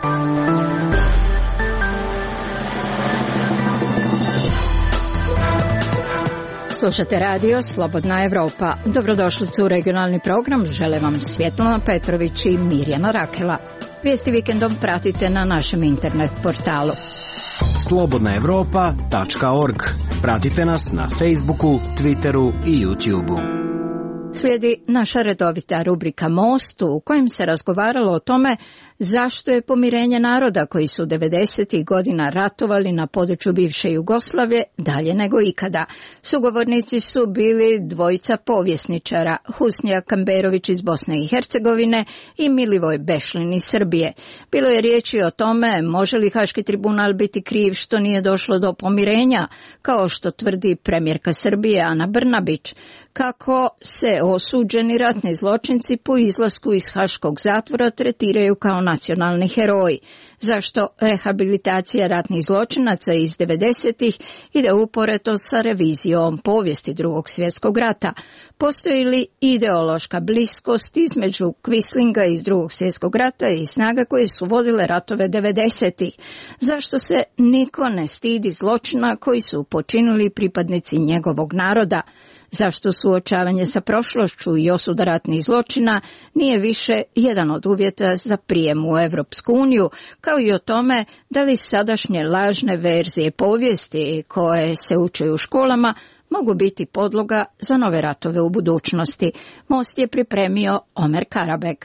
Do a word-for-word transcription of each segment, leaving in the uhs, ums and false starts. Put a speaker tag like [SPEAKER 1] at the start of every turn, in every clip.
[SPEAKER 1] Slušate radio Slobodna Evropa. Dobrodošlicu u regionalni program. Žele vam Svjetlana Petrović i Mirjana Rakela. Vijesti vikendom pratite na našem internet portalu
[SPEAKER 2] slobodna evropa tačka org. Pratite nas na Facebooku, Twitteru i YouTubeu.
[SPEAKER 1] Slijedi naša redovita rubrika Most, u kojem se razgovaralo o tome zašto je pomirenje naroda koji su devedesetih godina ratovali na području bivše Jugoslavije dalje nego ikada. Sugovornici su bili dvojica povjesničara, Husnija Kamberović iz Bosne i Hercegovine i Milivoj Bešlin iz Srbije. Bilo je riječi o tome može li Haški tribunal biti kriv što nije došlo do pomirenja, kao što tvrdi premijerka Srbije Ana Brnabić, kako se osuđeni ratni zločinci po izlasku iz Haškog zatvora tretiraju kao nacionalni heroji, zašto rehabilitacija ratnih zločinaca iz devedesetih ide uporedo sa revizijom povijesti Drugog svjetskog rata. Postoji li ideološka bliskost između Quislinga iz Drugog svjetskog rata i snaga koje su vodile ratove devedesetih? Zašto se niko ne stidi zločina koji su počinili pripadnici njegovog naroda? Zašto suočavanje sa prošlošću i osuda ratnih zločina nije više jedan od uvjeta za prijem u Europsku uniju, kao i o tome da li sadašnje lažne verzije povijesti koje se uče u školama mogu biti podloga za nove ratove u budućnosti. Most je pripremio Omer Karabek.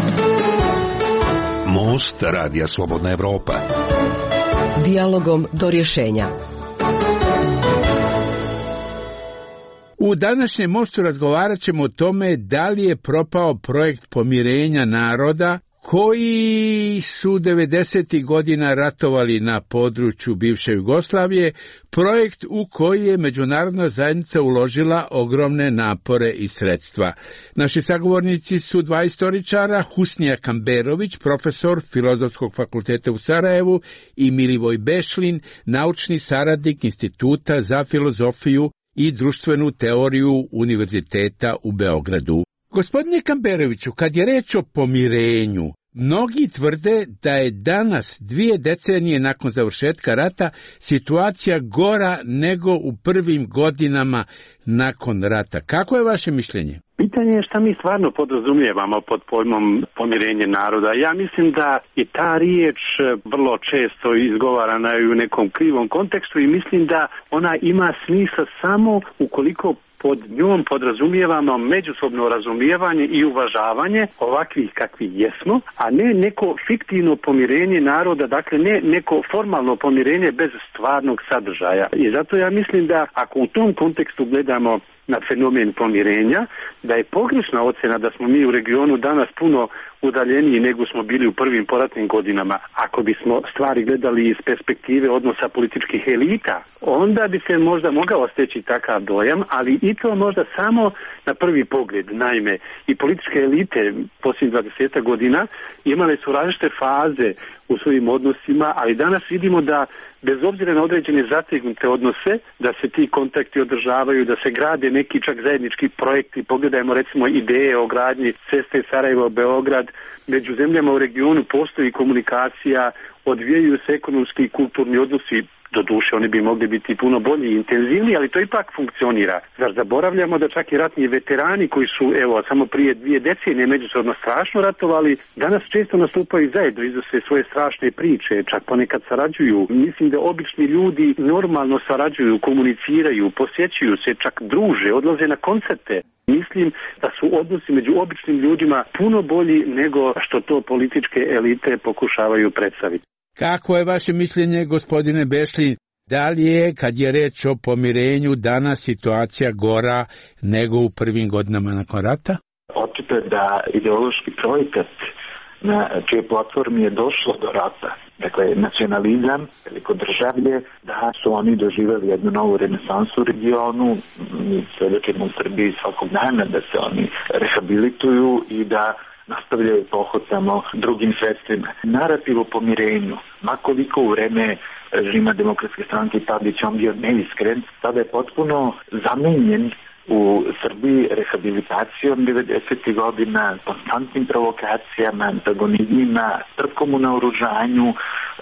[SPEAKER 3] Most radija Slobodna Evropa.
[SPEAKER 4] Dijalogom do rješenja.
[SPEAKER 5] U današnjem mostu razgovarat ćemo o tome da li je propao projekt pomirenja naroda koji su devedesetih godina ratovali na području bivše Jugoslavije, projekt u koji je međunarodna zajednica uložila ogromne napore i sredstva. Naši sagovornici su dva istoričara, Husnija Kamberović, profesor Filozofskog fakulteta u Sarajevu, i Milivoj Bešlin, naučni saradnik Instituta za filozofiju i društvenu teoriju Univerziteta u Beogradu. Gospodine Kamberoviću, kad je reč o pomirenju, mnogi tvrde da je danas, dvije decenije nakon završetka rata, situacija gora nego u prvim godinama nakon rata. Kako je vaše mišljenje?
[SPEAKER 6] Pitanje je šta mi stvarno podrazumijevamo pod pojmom pomirenje naroda. Ja mislim da je ta riječ vrlo često izgovarana i u nekom krivom kontekstu i mislim da ona ima smisla samo ukoliko pod njom podrazumijevamo međusobno razumijevanje i uvažavanje ovakvih kakvi jesmo, a ne neko fiktivno pomirenje naroda, dakle ne neko formalno pomirenje bez stvarnog sadržaja. I zato ja mislim da ako u tom kontekstu gledamo na fenomen pomirenja, da je pogrešna ocjena da smo mi u regionu danas puno udaljeniji nego smo bili u prvim poratnim godinama. Ako bismo stvari gledali iz perspektive odnosa političkih elita, onda bi se možda mogao steći takav dojam, ali i to možda samo na prvi pogled. Naime, i političke elite posljednjih dvadeset godina imale su različite faze u svojim odnosima, ali danas vidimo da bez obzira na određene zategnute odnose, da se ti kontakti održavaju, da se grade neki čak zajednički projekti. Pogledajmo recimo ideje o gradnji ceste Sarajevo-Beograd. Među zemljama u regionu postoji komunikacija, odvijaju se ekonomski i kulturni odnosi. Doduše, oni bi mogli biti puno bolji i intenzivniji, ali to ipak funkcionira. Zar zaboravljamo da čak i ratni veterani koji su, evo, samo prije dvije decenije međusobno strašno ratovali, danas često nastupaju zajedno, iznose svoje strašne priče, čak ponekad sarađuju. Mislim da obični ljudi normalno sarađuju, komuniciraju, posjećuju se, čak druže, odlaze na koncerte. Mislim da su odnosi među običnim ljudima puno bolji nego što to političke elite pokušavaju predstaviti.
[SPEAKER 5] Kako je vaše mišljenje, gospodine Bešlin? Da li je, kad je reč o pomirenju, danas situacija gora nego u prvim godinama nakon rata?
[SPEAKER 7] Očito je da ideološki projekat na čije platformi je došlo do rata, dakle nacionalizam, veliko državlje, da su oni doživjeli jednu novu renesansu u regionu. Mi svedočimo u Srbiji svakog dana da se oni rehabilituju i da nastavljaju pohod samo drugim sredstvima. Narativ o pomirenju, makoliko u vreme režima Demokratske stranke Tadić on bio neiskren, sada je potpuno zamenjen u Srbiji rehabilitacijom devedesetih godina, konstantnim provokacijama, antagonizmima, trkom u naoružanju,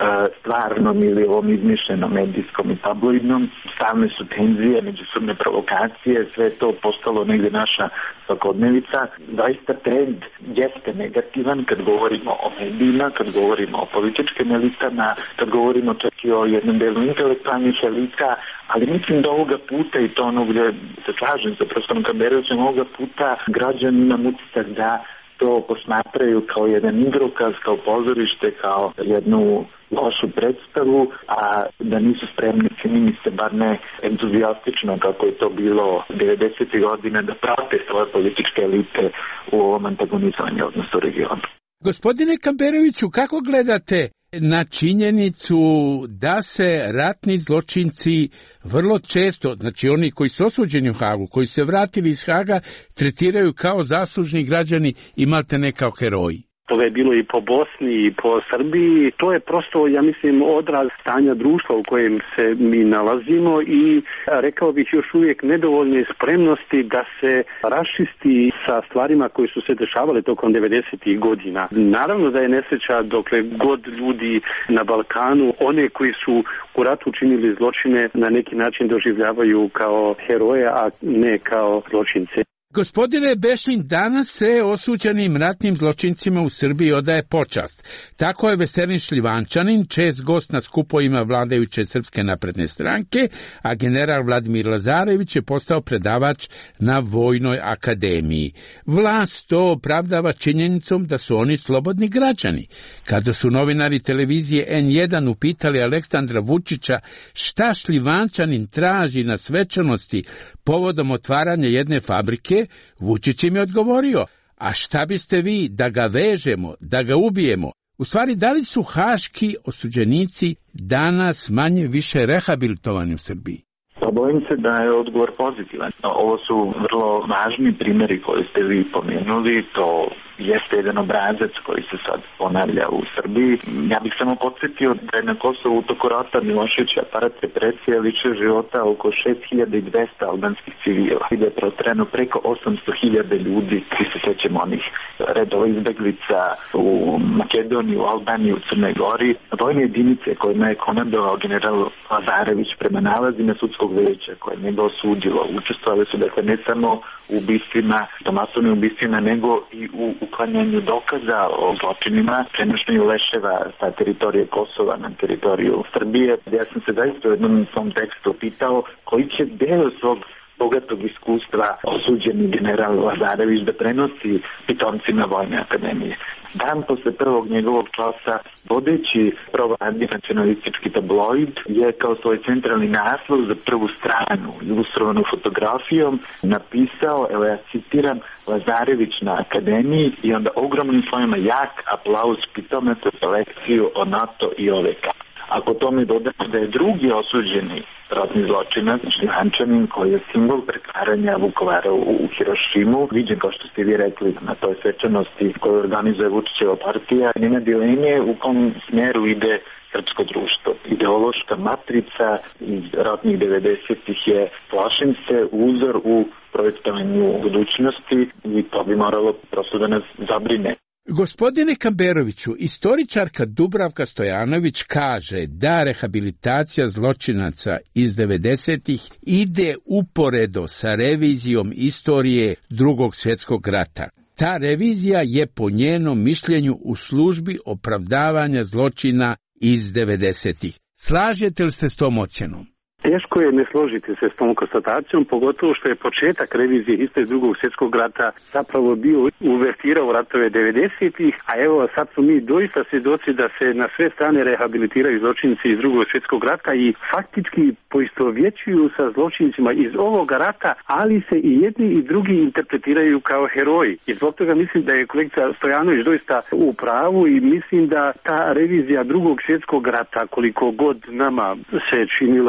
[SPEAKER 7] stvarnom ili ovom izmišljenom medijskom i tabloidnom, stalne su tenzije, međusobne provokacije, sve to postalo negde naša svakodnevica. Zaista trend jeste negativan kad govorimo o medijima, kad govorimo o političkim elitama, kad govorimo čak i o jednom delu intelektualnih elita, ali mislim da ovoga puta, i to ono gdje se slažem sa profesorom Kamberovićem, ovoga puta građani imam utisak da to posmatraju kao jedan igrokaz, kao pozorište, kao jednu lošu predstavu, a da nisu spremni, čini mi se, bar ne entuzijastično kako je to bilo devedesetih godina, da prate svoje političke elite u ovom antagonizovanju odnosno regionu.
[SPEAKER 5] Gospodine Kamberoviću, kako gledate na činjenicu da se ratni zločinci vrlo često, znači oni koji su osuđeni u Hagu, koji se vratili iz Haga, tretiraju kao zaslužni građani i maltene kao heroji?
[SPEAKER 6] To je bilo i po Bosni i po Srbiji. To je prosto, ja mislim, odraz stanja društva u kojem se mi nalazimo i rekao bih još uvijek nedovoljne spremnosti da se raščisti sa stvarima koje su se dešavale tokom devedesetih godina. Naravno da je nesreća dokle god ljudi na Balkanu, one koji su u ratu učinili zločine, na neki način doživljavaju kao heroje, a ne kao zločince.
[SPEAKER 5] Gospodine Bešlin, danas se osuđenim ratnim zločincima u Srbiji odaje počast. Tako je Veselin Šljivančanin, čest gost na skupovima vladajuće Srpske napredne stranke, a general Vladimir Lazarević je postao predavač na Vojnoj akademiji. Vlast to opravdava činjenicom da su oni slobodni građani. Kada su novinari televizije en jedan upitali Aleksandra Vučića šta Šljivančanin traži na svečanosti povodom otvaranja jedne fabrike, Vučić im je odgovorio, a šta biste vi da ga vežemo, da ga ubijemo? U stvari, da li su haški osuđenici danas manje više rehabilitovani u Srbiji?
[SPEAKER 7] Pa bojim se da je odgovor pozitivan. Ovo su vrlo važni primjeri koji ste vi pomenuli, to jeste jedan obrazac koji se sad ponavlja u Srbiji. Ja bih samo podsjetio da je na Kosovu u toku rata Milošević aparat represije ličio života oko šest hiljada dvesta albanskih civila. I da je protreno preko osamsto hiljada ljudi, svi se sjećamo onih redova izbeglica u Makedoniji, u Albaniji, u Crnoj Gori. Vojne jedinice kojima je komandovao general Lazarević prema nalazima sudskog veća koje je njega osudilo, učestvovali su dakle ne samo u ubistvima, masovnim ubistvima, nego i u uklanjanju dokaza o zločinima, prenošenju leševa sa teritorije Kosova na teritoriju Srbije. Ja sam se zaista u jednom svom tekstu pitao koji će deo svog bogatog iskustva osuđeni general Lazarević da prenosi pitomcima Vojne akademije. Dan posle prvog njegovog časa, vodeći provladni nacionalistički tabloid je kao svoj centralni naslov za prvu stranu, ilustrovanu fotografijom, napisao, evo ja citiram, Lazarević na akademiji i onda ogromnim slovima jak aplauz pitomaca za lekciju o NATO i O V K. Ako tome dodamo da je drugi osuđeni ratni zločinac, Šljivančanin, koji je simbol pretvaranja Vukovara u Hirošimu, viđen, kao što ste vi rekli, na toj svečanosti koju organizuje Vučićeva partija, nema dileme u kom smjeru ide srpsko društvo. Ideološka matrica iz ratnih devedesetih je, plašim se, uzor u projektovanju budućnosti i to bi moralo prosto da nas zabrine.
[SPEAKER 5] Gospodine Kamberoviću, istoričarka Dubravka Stojanović kaže da rehabilitacija zločinaca iz devedesetih ide uporedo sa revizijom istorije Drugog svjetskog rata. Ta revizija je po njenom mišljenju u službi opravdavanja zločina iz devedesetih. Slažete li se s tom ocjenom?
[SPEAKER 6] Teško je ne složiti se s tom konstatacijom, pogotovo što je početak revizije istorije Drugog svjetskog rata zapravo bio uvertira u ratove devedesetih, a evo sad su mi doista svjedoci da se na sve strane rehabilitiraju zločinci iz Drugog svjetskog rata i faktički poistovjećuju sa zločincima iz ovoga rata, ali se i jedni i drugi interpretiraju kao heroji. I zbog toga mislim da je kolegica Stojanović doista u pravu i mislim da ta revizija Drugog svjetskog rata, koliko god nama se činila ne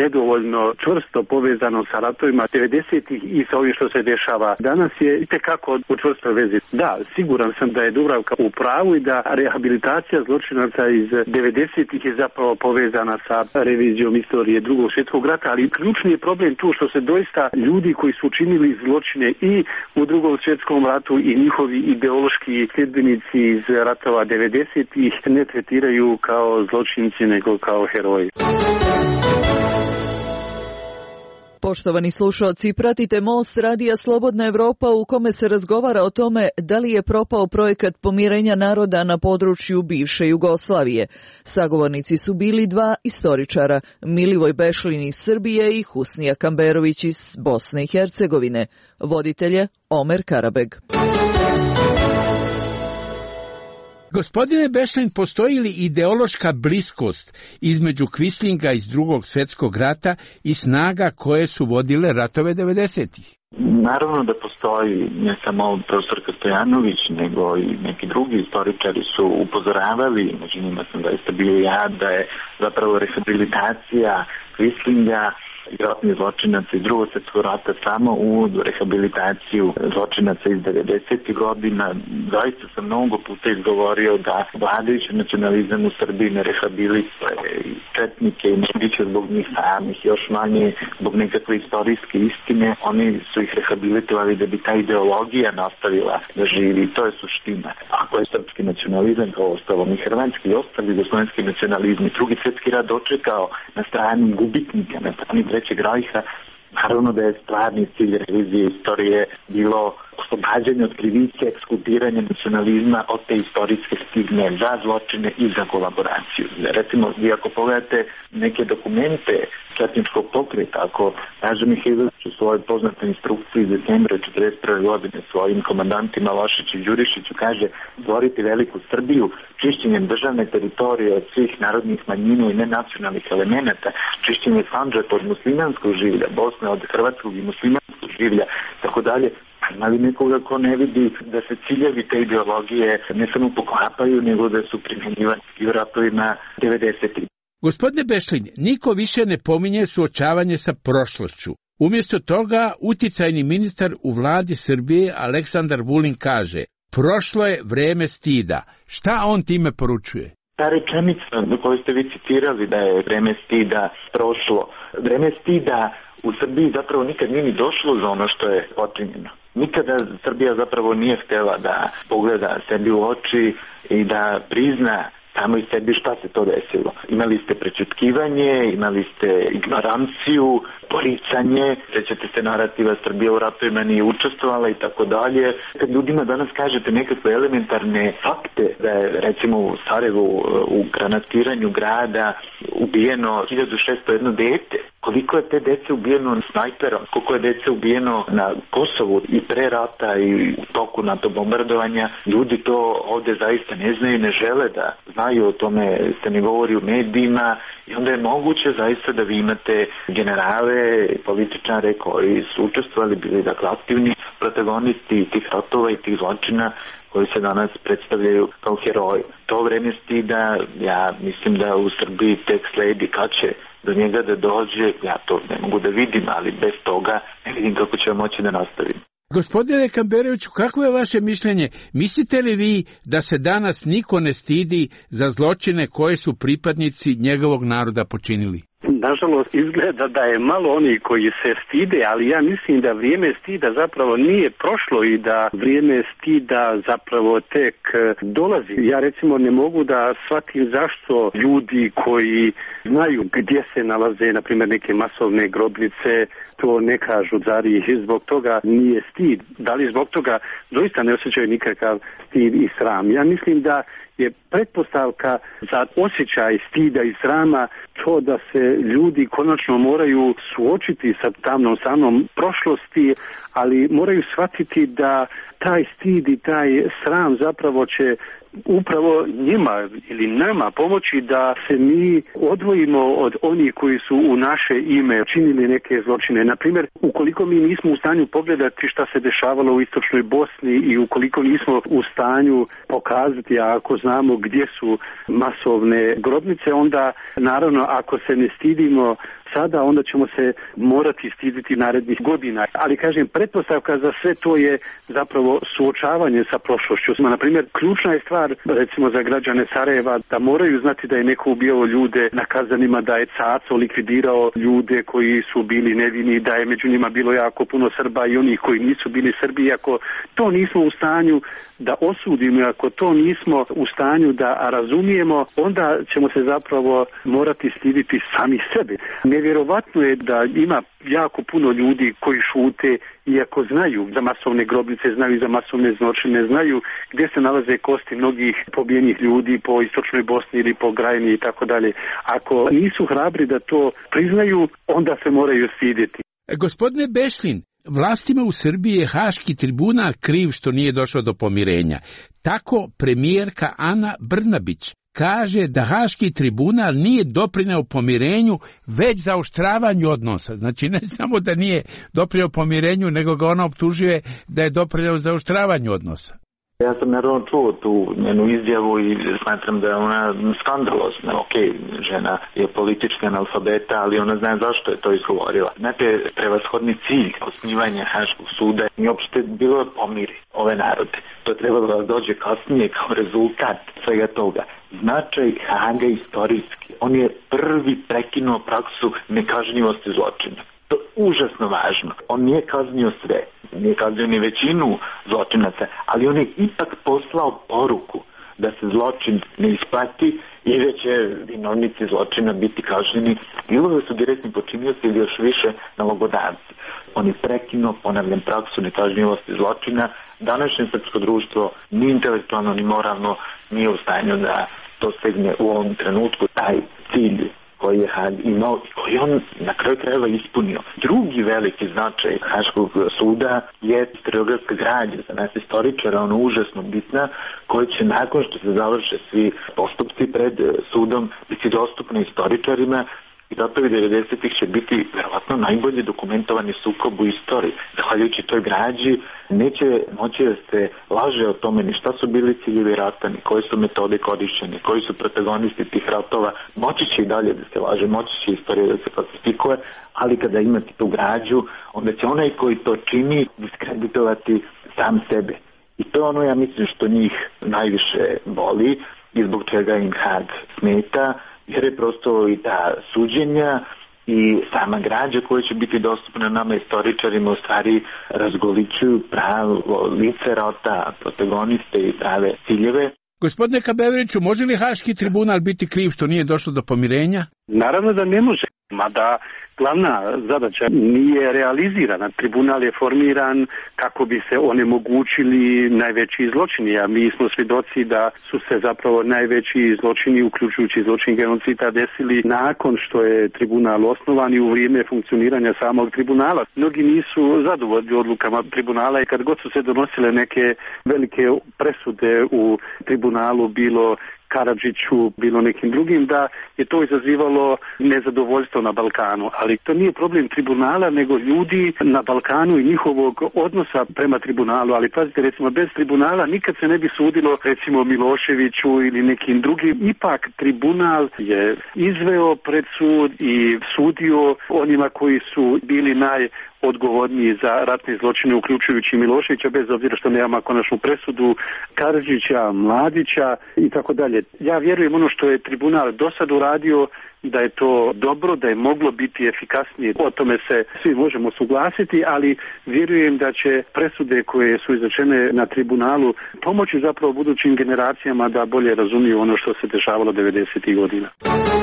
[SPEAKER 6] nedovoljno čvrsto povezano sa ratovima devedesetih i sa ovim što se dešava danas je itekako u čvrstoj vezi. Da, siguran sam da je Dubravka u pravu i da rehabilitacija zločinaca iz devedesetih je zapravo povezana sa revizijom istorije Drugog svjetskog rata, ali ključni je problem tu što se doista ljudi koji su učinili zločine i u Drugom svjetskom ratu i njihovi ideološki sljedbenici iz ratova devedesetih ne tretiraju kao zločinci nego kao heroji.
[SPEAKER 8] Poštovani slušalci, pratite Most radija Slobodna Evropa u kome se razgovara o tome da li je propao projekat pomirenja naroda na području bivše Jugoslavije. Sagovornici su bili dva istoričara, Milivoj Bešlin iz Srbije i Husnija Kamberović iz Bosne i Hercegovine. Voditelj je Omer Karabeg.
[SPEAKER 5] Gospodine Bešlin, postoji li ideološka bliskost između Kvislinga iz Drugog svjetskog rata i snaga koje su vodile ratove devedesetih?
[SPEAKER 7] Naravno da postoji, ne samo profesor Stojanović, nego i neki drugi istoričari su upozoravali, među njima sam zaista bio ja, da je zapravo rehabilitacija Kvislinga i ratnih zločinaca iz Drugog svjetskog rata samo uvod u rehabilitaciju zločinaca iz devedesetih godina. Zaista sam mnogo puta izgovorio da vladajući nacionalizam u Srbiji ne rehabilituje četnike i ne biće zbog njih samih, još manje zbog nekakve istorijske istine. Oni su ih rehabilitovali da bi ta ideologija nastavila da živi. To je suština. Ako je srpski nacionalizam, kao ostalo i hrvatski i ostali jugoslovenski nacionalizmi, Drugi svjetski rat dočekao na strani gubitnika, na strani Trećeg rajha, naravno da je stvarni cilj revizije istorije bilo oslobađanje od krivice, ekskulpiranje nacionalizma od te istorijske stigme za zločine i za kolaboraciju. Recimo, vi ako pogledate neke dokumente četničkog pokreta, ako Raža Mihajlović u svojoj poznatoj instrukciji iz decembra četrdeset prve godine svojim komandantima Lošiću i Đurišiću kaže stvoriti veliku Srbiju čišćenjem državne teritorije od svih narodnih manjina i nenacionalnih elemenata, čišćenje Sandžaka od muslimanskog življa, Bosne od hrvatskog i muslimanskog življa, tako dalje. Ima li nekoga ko ne vidi da se ciljevi te ideologije ne samo poklapaju, nego da su primjenjivani i u ratovima devedesetih?
[SPEAKER 5] Gospodine Bešlin, niko više ne pominje suočavanje sa prošlošću. Umjesto toga, uticajni ministar u vladi Srbije Aleksandar Vulin kaže: prošlo je vreme stida. Šta on time poručuje?
[SPEAKER 7] Ta rečenica koju ste vi citirali da je vreme stida prošlo, vreme stida u Srbiji zapravo nikad nije ni došlo za ono što je počinjeno. Nikada Srbija zapravo nije htjela da pogleda sebi u oči i da prizna samo i sebi šta se to desilo. Imali ste prečutkivanje, imali ste ignoranciju, poricanje, sećate se narativa Srbija u ratovima nije učestvovala i tako dalje. Kad ljudima danas kažete nekakve elementarne fakte da je recimo u Sarajevu u granatiranju grada ubijeno hiljadu šesto jedno dete, koliko je te dece ubijeno snajperom, koliko je dece ubijeno na Kosovu i pre rata i u toku NATO bombardovanja, ljudi to ovdje zaista ne znaju i ne žele da znaju, o tome se ne govori u medijima i onda je moguće zaista da vi imate generale, političare koji su učestvovali, bili dakle aktivni protagonisti tih ratova i tih zločina koji se danas predstavljaju kao heroji. To vreme stida, ja mislim da u Srbiji tek sledi, kad će do njega da dođe, ja to ne mogu da vidim, ali bez toga ne vidim kako ćemo moći da nastavimo.
[SPEAKER 5] Gospodine Kamberoviću, kako je vaše mišljenje? Mislite li vi da se danas niko ne stidi za zločine koje su pripadnici njegovog naroda počinili?
[SPEAKER 6] Nažalost, izgleda da je malo oni koji se stide, ali ja mislim da vrijeme stida zapravo nije prošlo i da vrijeme stida zapravo tek dolazi. Ja recimo ne mogu da shvatim zašto ljudi koji znaju gdje se nalaze, na primjer, neke masovne grobnice, to ne kažu, zar ih zbog toga nije stid. Da li zbog toga doista ne osjećaju nikakav stid i sram? Ja mislim da je pretpostavka za osjećaj stida i srama to da se ljudi konačno moraju suočiti sa tamnom stranom prošlosti, ali moraju shvatiti da taj stid i taj sram zapravo će upravo njima ili nama pomoći da se mi odvojimo od onih koji su u naše ime činili neke zločine. Naprimjer, ukoliko mi nismo u stanju pogledati šta se dešavalo u istočnoj Bosni i ukoliko nismo u stanju pokazati, a ako znamo gdje su masovne grobnice, onda naravno ako se ne stidimo sada, onda ćemo se morati stiditi narednih godina. Ali kažem, pretpostavka za sve to je zapravo suočavanje sa prošlošću. Na primjer, ključna je stvar, recimo za građane Sarajeva, da moraju znati da je neko ubijao ljude na Kazanima, da je Caco likvidirao ljude koji su bili nevini, da je među njima bilo jako puno Srba i onih koji nisu bili Srbi. Ako to nismo u stanju da osudimo, ako to nismo u stanju da razumijemo, onda ćemo se zapravo morati stiditi sami sebe. Nevjerovatno je da ima jako puno ljudi koji šute, iako znaju za masovne grobnice, znaju za masovne zločine, znaju gdje se nalaze kosti mnogih pobijenih ljudi po istočnoj Bosni ili po Krajini i tako dalje. Ako nisu hrabri da to priznaju, onda se moraju stidjeti.
[SPEAKER 5] Gospodine Bešlin, vlastima u Srbiji je Haški tribunal kriv što nije došlo do pomirenja. Tako premijerka Ana Brnabić kaže da Haški tribunal nije doprineo pomirenju, već zaoštravanju odnosa. Znači ne samo da nije doprineo pomirenju, nego ga ona optužuje da je doprineo zaoštravanju odnosa.
[SPEAKER 7] Ja sam naravno čuo tu njenu izjavu i smatram da je ona skandalozna. Ok, žena je politička analfabeta, ali ona zna zašto je to izgovorila. Znate, prevashodni cilj osnivanja Haškog suda i uopšte bilo da pomiri ove narode. To je trebalo da dođe kasnije kao rezultat svega toga. Značaj Haga istorijski. On je prvi prekinuo praksu nekažnjivosti zločina. To je užasno važno. On nije kaznio sve, nije kaznio ni većinu zločinaca, ali on je ipak poslao poruku da se zločin ne isplati i da će vinovnici zločina biti kažnjeni, bilo da su direktni počinioci ili još više nalogodavci. On je prekinuo, ponavljam, praksu nekažnjivosti zločina. Današnje srpsko društvo ni intelektualno ni moralno nije u stanju da to stegne u ovom trenutku taj cilj koji je Hag imao i koji on na kraju krajeva ispunio. Drugi veliki značaj Haškog suda je historiografska građa za nas istoričara, ono užasno bitna, koja će nakon što se završe svi postupci pred sudom biti dostupni istoričarima i ratovi devedesetih će biti verovatno najbolje dokumentovani sukob u istoriji. Zahvaljujući toj građi neće moći da se laže o tome ni šta su bili ciljevi rata, ni koje su metode korišćene, koji su protagonisti tih ratova. Moći će i dalje da se laže, moći će istorija da se klasifikuje, ali kada imate tu građu, onda će onaj koji to čini diskreditovati sam sebe. I to ono, ja mislim, što njih najviše boli i zbog čega im Hag smeta, jer je prosto i ta suđenja i sama građa koja će biti dostupna nama istoričarima u stvari razgoličuju pravo lice rata, protagoniste i prave ciljeve.
[SPEAKER 5] Gospodine Kamberoviću, može li Haški tribunal biti kriv što nije došlo do pomirenja?
[SPEAKER 6] Naravno da ne može, mada glavna zadaća nije realizirana. Tribunal je formiran kako bi se onemogućili najveći zločini, a mi smo svjedoci da su se zapravo najveći zločini, uključujući zločin genocida, desili nakon što je tribunal osnovan i u vrijeme funkcioniranja samog tribunala. Mnogi nisu zadovoljni odlukama tribunala i kad god su se donosile neke velike presude u tribunalu, bilo Karadžiću, bilo nekim drugim, da je to izazivalo nezadovoljstvo na Balkanu. Ali to nije problem tribunala, nego ljudi na Balkanu i njihovog odnosa prema tribunalu. Ali pazite, recimo, bez tribunala nikad se ne bi sudilo, recimo, Miloševiću ili nekim drugim. Ipak tribunal je izveo pred sud i sudio onima koji su bili naj odgovorniji za ratne zločine, uključujući Miloševića, bez obzira što nema konačnu presudu, Karadžića, Mladića i tako dalje. Ja vjerujem ono što je tribunal do sad uradio, da je to dobro, da je moglo biti efikasnije. O tome se svi možemo suglasiti, ali vjerujem da će presude koje su izrečene na tribunalu pomoći zapravo budućim generacijama da bolje razumiju ono što se dešavalo devedesetih godina.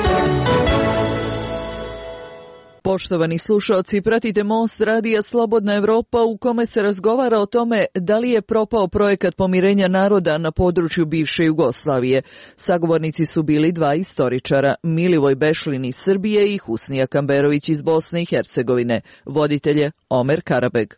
[SPEAKER 8] Poštovani slušalci, pratite Most radija Slobodna Evropa u kome se razgovara o tome da li je propao projekat pomirenja naroda na području bivše Jugoslavije. Sagovornici su bili dva istoričara, Milivoj Bešlin iz Srbije i Husnija Kamberović iz Bosne i Hercegovine. Voditelj je Omer Karabeg.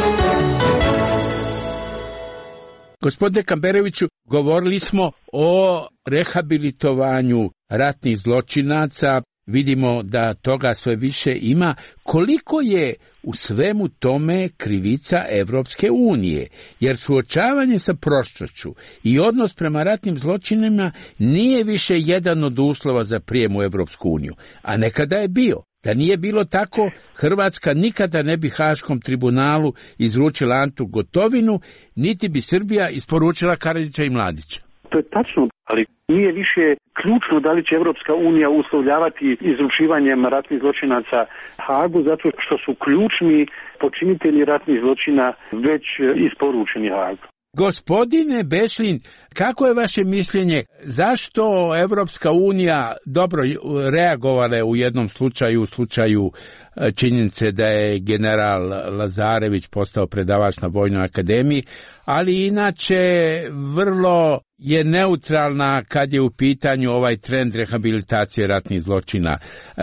[SPEAKER 5] Gospodine Kamberoviću, govorili smo o rehabilitovanju ratnih zločinaca. Vidimo da toga sve više ima. Koliko je u svemu tome krivica Evropske unije? Jer suočavanje sa prošlošću i odnos prema ratnim zločinima nije više jedan od uslova za prijem u Evropsku uniju, a nekada je bio. Da nije bilo tako, Hrvatska nikada ne bi Haškom tribunalu izručila Antu Gotovinu, niti bi Srbija isporučila Karadžića i Mladića.
[SPEAKER 6] To je tačno, ali nije više ključno da li će Evropska unija uslovljavati izručivanjem ratnih zločinaca Hagu, zato što su ključni počinitelji ratnih zločina već isporučeni Hagu.
[SPEAKER 5] Gospodine Bešlin, kako je vaše mišljenje, zašto Evropska unija dobro reagovala u jednom slučaju, u slučaju činjenice da je general Lazarević postao predavač na Vojnoj akademiji, ali inače vrlo je neutralna kad je u pitanju ovaj trend rehabilitacije ratnih zločina.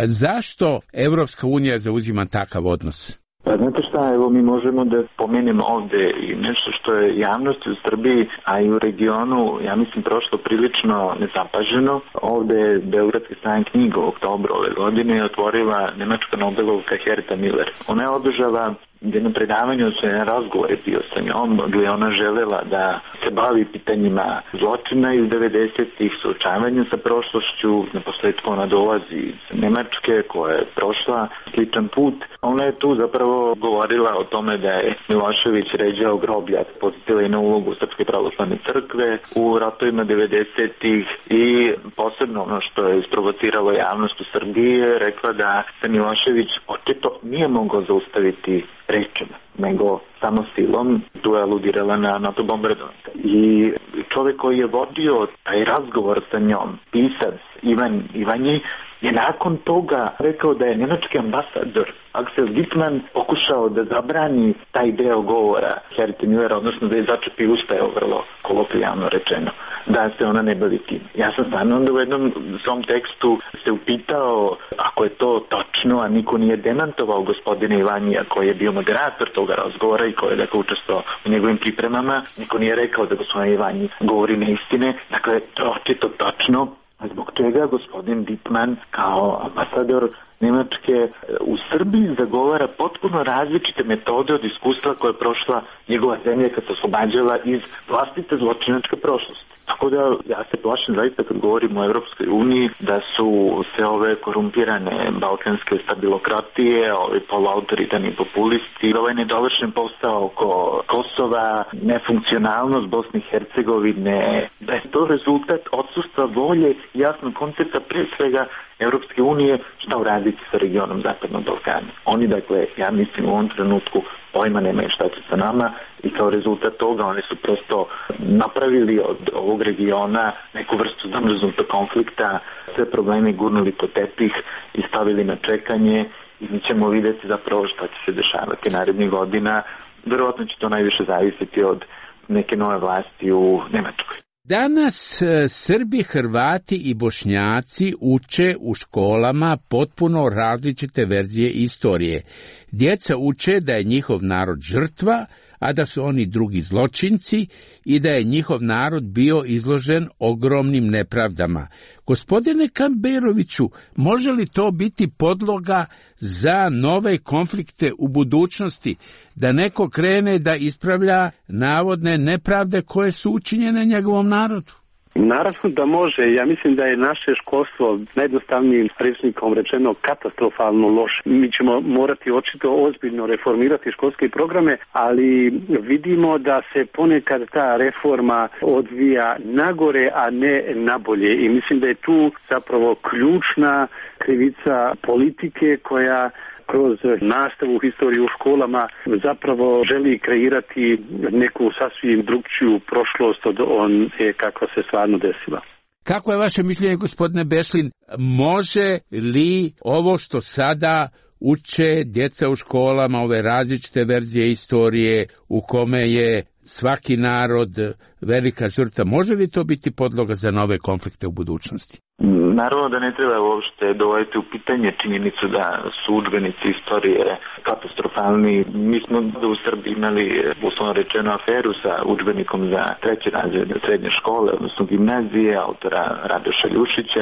[SPEAKER 5] Zašto Evropska unija zauzima takav odnos?
[SPEAKER 7] Pa znate šta, evo mi možemo da pomenemo ovde i nešto što je javnost u Srbiji, a i u regionu, ja mislim, prošlo prilično nezapaženo. Ovde je Beogradski sajam knjiga u oktobru ove godine otvorila nemačka Nobelovka Herta Miller. Ona je održala jedno predavanje, su jedan razgovor je bio sa njom, gdje ona želela da se bavi pitanjima zločina iz devedesetih, suočavanja sa prošlošću. Na posledku ona dolazi iz Nemačke koja je prošla sličan put. Ona je tu zapravo govorila o tome da je Milošević ređao groblja, podsjetila i na ulogu Srpske pravoslavne crkve u ratovima devedesetih i posebno ono što je isprovociralo javnost u Srbiji je rekla da se Milošević očito nije mogao zaustaviti rečima, nego samo silom. Tu je aludirala na NATO bombardovanje. I čovjek koji je vodio taj razgovor sa njom, pisac Ivan Ivanji, je nakon toga rekao da je nemački ambasador Axel Dittmann pokušao da zabrani taj deo govora Herti Millera, odnosno da je začepi usta, je vrlo kolokvijalno rečeno, da se ona ne bavi tim. Ja sam stvarno onda u jednom svom tekstu se upitao ako je to tačno, a niko nije demantovao gospodina Ivanija koji je bio moderator toga razgovora i koji je dakle učestvovao u njegovim pripremama. Niko nije rekao da gospodin Ivanji govori neistine. Dakle, to je očito tačno. Zbog čega gospodin Dittmann kao ambasador Nemačke u Srbiji zagovara potpuno različite metode od iskustva koje je prošla njegova zemlja kad se oslobađala iz vlastite zločinačke prošlosti. Tako da ja se plašim zaista kad govorimo o Evropskoj uniji da su sve ove korumpirane balkanske stabilokratije, ovi poluautoritarni populisti, ovaj nedovršen posao oko Kosova, nefunkcionalnost Bosne i Hercegovine, da je to rezultat odsustva volje i jasnog koncepta pre svega Evropske unije šta uraditi sa regionom Zapadnog Balkana. Oni, dakle, ja mislim u ovom trenutku pojma nemaju šta će sa nama i kao rezultat toga oni su prosto napravili od ovog regiona neku vrstu zamrznutog konflikta, sve probleme gurnuli po tepih i stavili na čekanje i mi ćemo vidjeti zapravo šta će se dešavati narednih godina. Verovatno će to najviše zavisiti od neke nove vlasti u Nemačkoj.
[SPEAKER 5] Danas Srbi, Hrvati i Bošnjaci uče u školama potpuno različite verzije istorije. Djeca uče da je njihov narod žrtva, a da su oni drugi zločinci i da je njihov narod bio izložen ogromnim nepravdama. Gospodine Kamberoviću, može li to biti podloga za nove konflikte u budućnosti, da neko krene da ispravlja navodne nepravde koje su učinjene njegovom narodu?
[SPEAKER 6] Naravno da može. Ja mislim da je naše školstvo najjednostavnijim rečnikom rečeno katastrofalno loše. Mi ćemo morati očito ozbiljno reformirati školske programe, ali vidimo da se ponekad ta reforma odvija nagore, a ne nabolje. I mislim da je tu zapravo ključna krivica politike koja kroz nastavu historiju u školama zapravo želi kreirati neku sasvim drugčiju prošlost od one kakva se stvarno desila.
[SPEAKER 5] Kako je vaše mišljenje, gospodine Bešlin, može li ovo što sada uče djeca u školama, ove različite verzije istorije u kome je svaki narod velika žrtva, može li to biti podloga za nove konflikte u budućnosti?
[SPEAKER 7] Naravno da ne treba uopšte dovoditi u pitanje činjenicu da su udžbenici istorije katastrofalni. Mi smo u Srbiji imali, uslovno rečeno, aferu sa udžbenikom za treći razred srednje škole, odnosno gimnazije, autora Radoša Ljušića.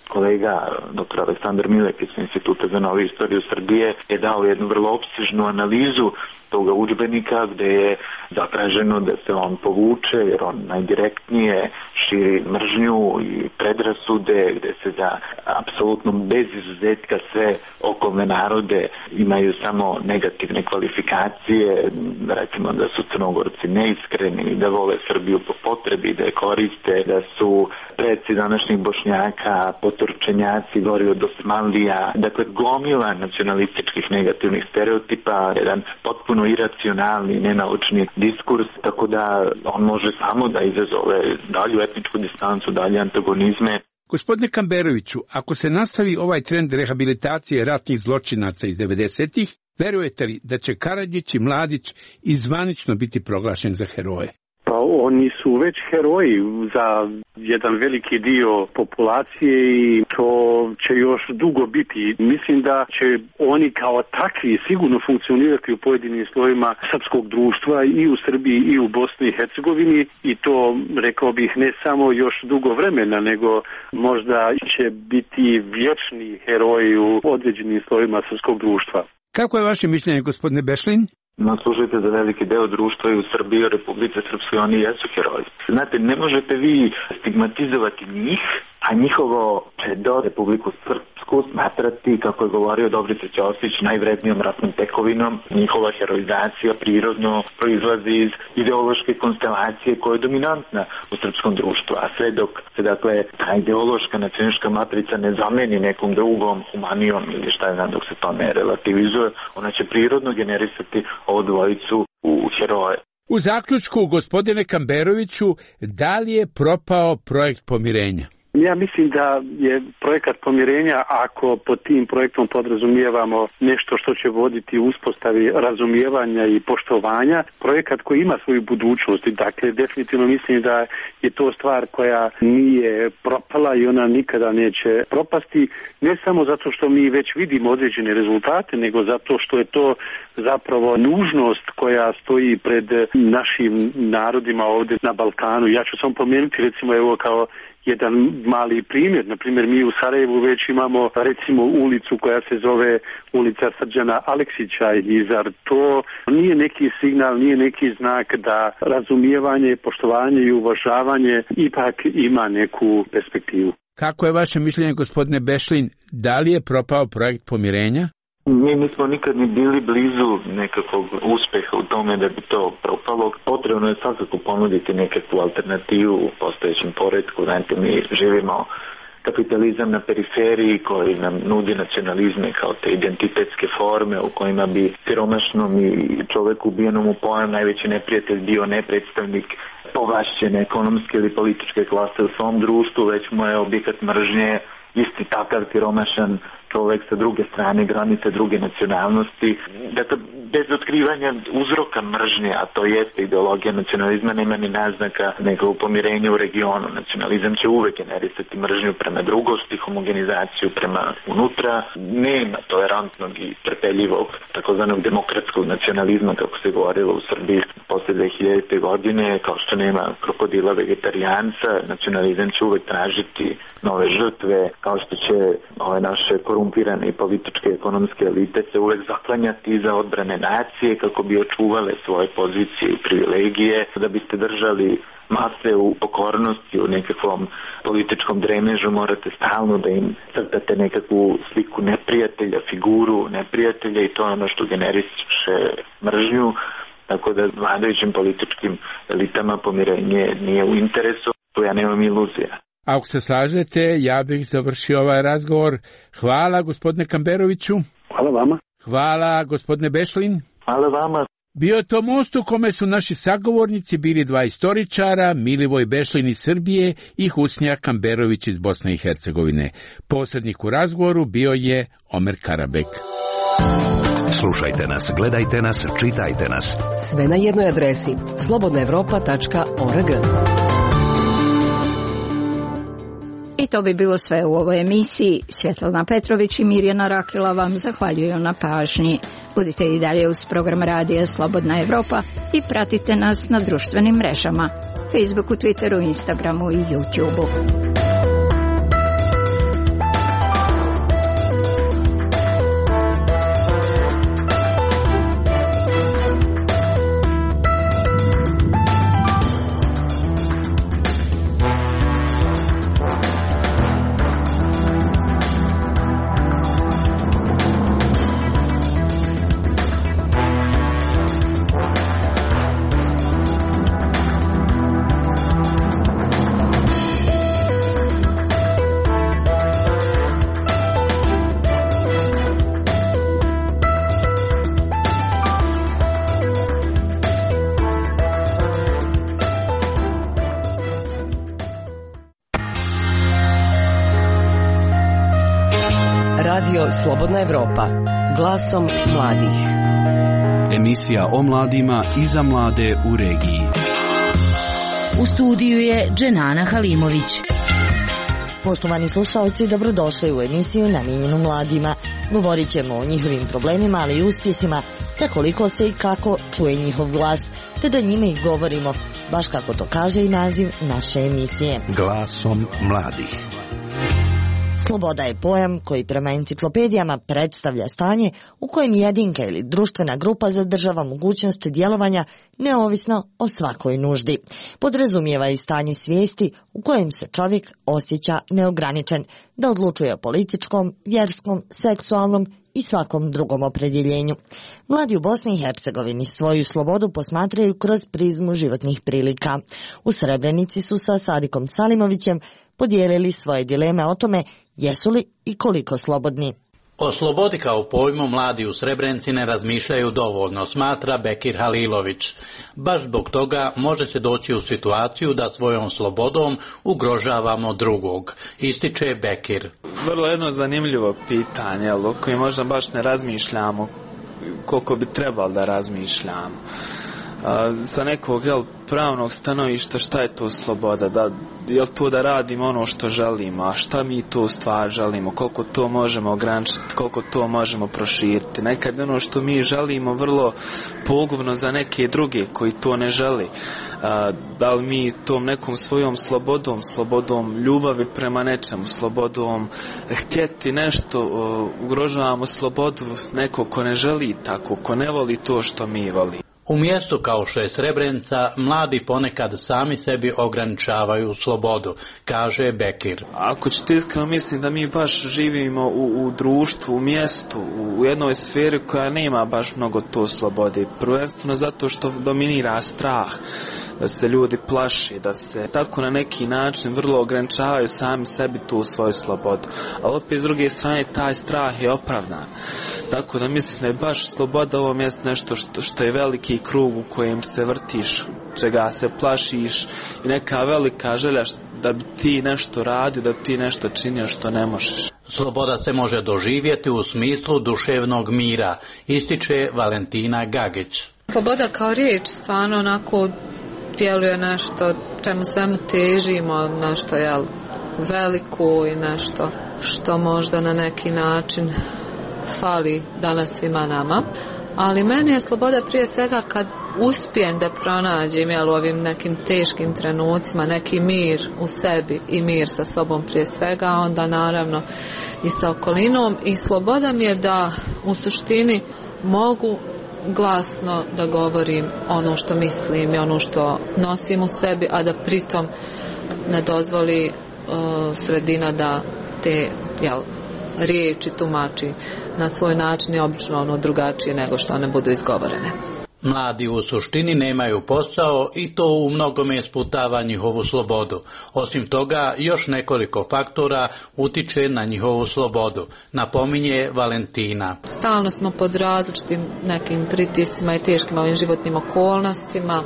[SPEAKER 7] kolega doktor Aleksandar Milek iz Instituta za novu istoriju Srbije je dao jednu vrlo opsežnu analizu toga udžbenika gde je zatraženo da se on povuče jer on najdirektnije širi mržnju i predrasude, gde se za apsolutno bez izuzetka sve okolne narode imaju samo negativne kvalifikacije, recimo da su Crnogorci neiskreni, da vole Srbiju po potrebi, da je koriste, da su preci današnjih Bošnjaka, potorčenjaci, gori od Osmanlija, dakle gomila nacionalističkih negativnih stereotipa, jedan potpuno iracionalni, nenaučni diskurs, tako da on može samo da izazove dalju etničku distancu, dalje antagonizme.
[SPEAKER 5] Gospodine Kamberoviću, ako se nastavi ovaj trend rehabilitacije ratnih zločinaca iz devedesetih, verujete li da će Karadžić i Mladić izvanično biti proglašen za heroje?
[SPEAKER 6] Pa oni su već heroji za jedan veliki dio populacije i to će još dugo biti. Mislim da će oni kao takvi sigurno funkcionirati u pojedinim slojima srpskog društva i u Srbiji i u Bosni i Hercegovini i to, rekao bih, ne samo još dugo vremena, nego možda će biti vječni heroji u određenim slojima srpskog društva.
[SPEAKER 5] Kako je vaše mišljenje, gospodine Bešlin?
[SPEAKER 7] No, slušajte, za veliki deo društva i u Srbiji, u Republike Srpskoj, oni jesu heroji. Znate, ne možete vi stigmatizovati njih, a njihovo do Republiku Srpsku smatrati, kako je govorio Dobrica Ćosić, najvrednijom ratnom tekovinom. Njihova heroizacija prirodno proizlazi iz ideološke konstelacije koja je dominantna u srpskom društvu, a sve dok se, dakle, ta ideološka nacionalistička matrica ne zameni nekom drugom, humanijom ili šta je znam, dok se to ne relativizuje, ona će prirodno generisati ovu dvojicu u heroje.
[SPEAKER 5] U zaključku, gospodine Kamberoviću, da li je propao projekt pomirenja?
[SPEAKER 6] Ja mislim da je projekat pomirenja, ako pod tim projektom podrazumijevamo nešto što će voditi u uspostavi razumijevanja i poštovanja, projekat koji ima svoju budućnost. Dakle, definitivno mislim da je to stvar koja nije propala i ona nikada neće propasti, ne samo zato što mi već vidimo određene rezultate, nego zato što je to zapravo nužnost koja stoji pred našim narodima ovdje na Balkanu. Ja ću samo pomenuti, recimo, evo kao jedan mali primjer. Na primjer, mi u Sarajevu već imamo, recimo, ulicu koja se zove ulica Srđana Aleksića i zar to nije neki signal, nije neki znak da razumijevanje, poštovanje i uvažavanje ipak ima neku perspektivu.
[SPEAKER 5] Kako je vaše mišljenje, gospodine Bešlin, da li je propao projekt pomirenja?
[SPEAKER 7] Mi nismo nikad ni bili blizu nekakvog uspeha u tome da bi to propalo. Potrebno je svakako ponuditi nekakvu alternativu u postojećem poretku. Znate, mi živimo kapitalizam na periferiji koji nam nudi nacionalizme kao te identitetske forme u kojima bi siromašnom i čoveku ubijenom u pojam najveći neprijatelj bio ne predstavnik povlašćene ekonomske ili političke klase u svom društvu, već mu je objekat mržnje isti takav siromašan čovek sa druge strane granice druge nacionalnosti. Dakle, bez otkrivanja uzroka mržnje, a to jeste ideologija nacionalizma, nema ni naznaka nego pomirenja u regionu. Nacionalizam će uvek generisati mržnju prema drugosti, homogenizaciju prema unutra. Nema tolerantnog i trpeljivog takozvanog demokratskog nacionalizma, kako se govorilo u Srbiji posle dve hiljadite godine, kao što nema krokodila vegetarijanca. Nacionalizam će uvek tražiti nove žrtve, kao što će ove naše korumpirane i političke ekonomske elite se uvek zaklanjati za odbrane nacije kako bi očuvale svoje pozicije i privilegije. Da biste držali mase u pokornosti, u nekakvom političkom dremežu, morate stalno da im crtate nekakvu sliku neprijatelja, figuru neprijatelja i to je ono što generiše mržnju. Tako da vladajućim političkim elitama pomirenje nije u interesu, to ja nemam iluzija.
[SPEAKER 5] Ako se slažete, ja bih završio ovaj razgovor. Hvala, gospodine Kamberoviću.
[SPEAKER 6] Hvala vama.
[SPEAKER 5] Hvala, gospodine Bešlin.
[SPEAKER 7] Hvala vama.
[SPEAKER 5] Bio je to most u kome su naši sagovornici bili dva istoričara, Milivoj Bešlin iz Srbije i Husnija Kamberović iz Bosne i Hercegovine. Posrednik u razgovoru bio je Omer Karabek.
[SPEAKER 3] Slušajte nas, gledajte nas, čitajte nas.
[SPEAKER 4] Sve na jednoj adresi slobodna evropa tačka org.
[SPEAKER 1] I to bi bilo sve u ovoj emisiji. Svjetlana Petrović i Mirjana Rakila vam zahvaljuju na pažnji. Budite i dalje uz program radija Slobodna Evropa i pratite nas na društvenim mrežama, Facebooku, Twitteru, Instagramu i YouTubeu.
[SPEAKER 4] Radio Slobodna Evropa. Glasom mladih.
[SPEAKER 2] Emisija o mladima i za mlade u regiji.
[SPEAKER 9] U studiju je Dženana Halimović.
[SPEAKER 10] Poštovani slušalci, dobrodošli u emisiju namijenjenu mladima. Govorit ćemo o njihovim problemima, ali i uspjesima, te koliko se i kako čuje njihov glas, te da njime i govorimo, baš kako to kaže i naziv naše emisije.
[SPEAKER 3] Glasom mladih.
[SPEAKER 10] Sloboda je pojam koji prema enciklopedijama predstavlja stanje u kojem jedinka ili društvena grupa zadržava mogućnost djelovanja neovisno o svakoj nuždi. Podrazumijeva i stanje svijesti u kojem se čovjek osjeća neograničen da odlučuje o političkom, vjerskom, seksualnom i svakom drugom opredjeljenju. Mladi u Bosni i Hercegovini svoju slobodu posmatraju kroz prizmu životnih prilika. U Srebrenici su sa Sadikom Salimovićem podijelili svoje dileme o tome jesu li i koliko slobodni.
[SPEAKER 11] O slobodi kao pojmu mladi u Srebrenici ne razmišljaju dovoljno, smatra Bekir Halilović. Baš zbog toga može se doći u situaciju da svojom slobodom ugrožavamo drugog, ističe Bekir.
[SPEAKER 12] Vrlo jedno zanimljivo pitanje, o kojem možda baš ne razmišljamo koliko bi trebalo da razmišljamo. A, sa nekog jel, pravnog stanovišta šta je to sloboda, da, jel to da radimo ono što želimo, a šta mi to u stvari želimo, koliko to možemo ograničiti, koliko to možemo proširiti. Nekad ono što mi želimo vrlo pogubno za neke druge koji to ne želi. A, da li mi tom nekom svojom slobodom, slobodom ljubavi prema nečemu, slobodom htjeti nešto, o, ugrožavamo slobodu nekog ko ne želi tako, ko ne voli to što mi volimo.
[SPEAKER 11] U mjestu kao što je Srebrenica, mladi ponekad sami sebi ograničavaju slobodu, kaže Bekir.
[SPEAKER 12] Ako ćete iskreno, mislim da mi baš živimo u, u društvu, u mjestu, u jednoj sferi koja nema baš mnogo to slobode. Prvenstveno zato što dominira strah, da se ljudi plaši, da se tako na neki način vrlo ograničavaju sami sebi tu svoju slobodu. Ali opet s druge strane taj strah je opravdan. Tako da mislim da je baš sloboda ovo mjesto nešto što, što je veliki krug u kojem se vrtiš, čega se plašiš i neka velika želja da bi ti nešto radio, da bi ti nešto činio što ne možeš.
[SPEAKER 11] Sloboda se može doživjeti u smislu duševnog mira, ističe Valentina Gagić.
[SPEAKER 13] Sloboda kao riječ stvarno onako djeluje nešto čemu svemu težimo, nešto je veliko i nešto što možda na neki način fali danas svima nama. Ali meni je sloboda prije svega kad uspijem da pronađem jel, u ovim nekim teškim trenucima neki mir u sebi i mir sa sobom prije svega, onda naravno i sa okolinom. I sloboda mi je da u suštini mogu glasno da govorim ono što mislim i ono što nosim u sebi, a da pritom ne dozvoli uh, sredina da te jel, riječi tumači na svoj način i obično ono drugačije nego što one budu izgovorene.
[SPEAKER 11] Mladi u suštini nemaju posao i to u mnogome sputava njihovu slobodu. Osim toga, još nekoliko faktora utiče na njihovu slobodu, napominje Valentina.
[SPEAKER 13] Stalno smo pod različitim nekim pritiscima i teškim ovim životnim okolnostima.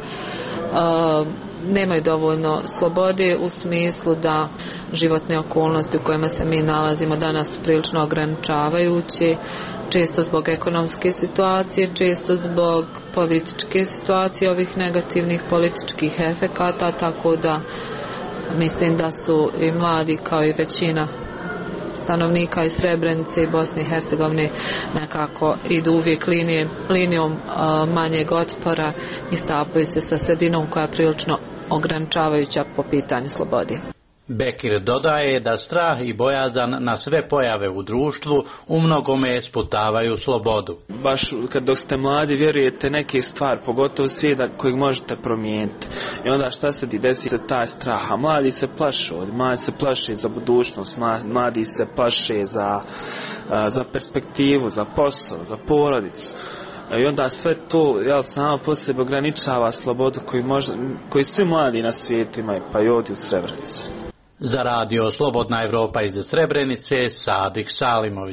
[SPEAKER 13] Uh, nemaju dovoljno slobode u smislu da životne okolnosti u kojima se mi nalazimo danas su prilično ograničavajući, često zbog ekonomske situacije, često zbog političke situacije, ovih negativnih političkih efekata, tako da mislim da su i mladi kao i većina stanovnika iz Srebrenice i Bosne i Hercegovine nekako idu uvijek linije, linijom a, manjeg otpora i stapaju se sa sredinom koja je prilično ograničavajuća po pitanju slobodi.
[SPEAKER 11] Bekir dodaje da strah i bojazan na sve pojave u društvu u mnogome sputavaju slobodu.
[SPEAKER 12] Baš kad dok ste mladi vjerujete neke stvari, pogotovo svijeta kojeg možete promijeniti. I onda šta se ti desi se taj strah? A mladi se plaše, mladi se plaše za budućnost, mladi se plaše za, za perspektivu, za posao, za porodicu. I onda sve to jel, samo po sebi ograničava slobodu koju, možda, koju svi mladi na svijetu imaju, pa i ovdje u Srebrenici.
[SPEAKER 11] Za radio Slobodna Evropa iz Srebrenice, Sadik Salimović.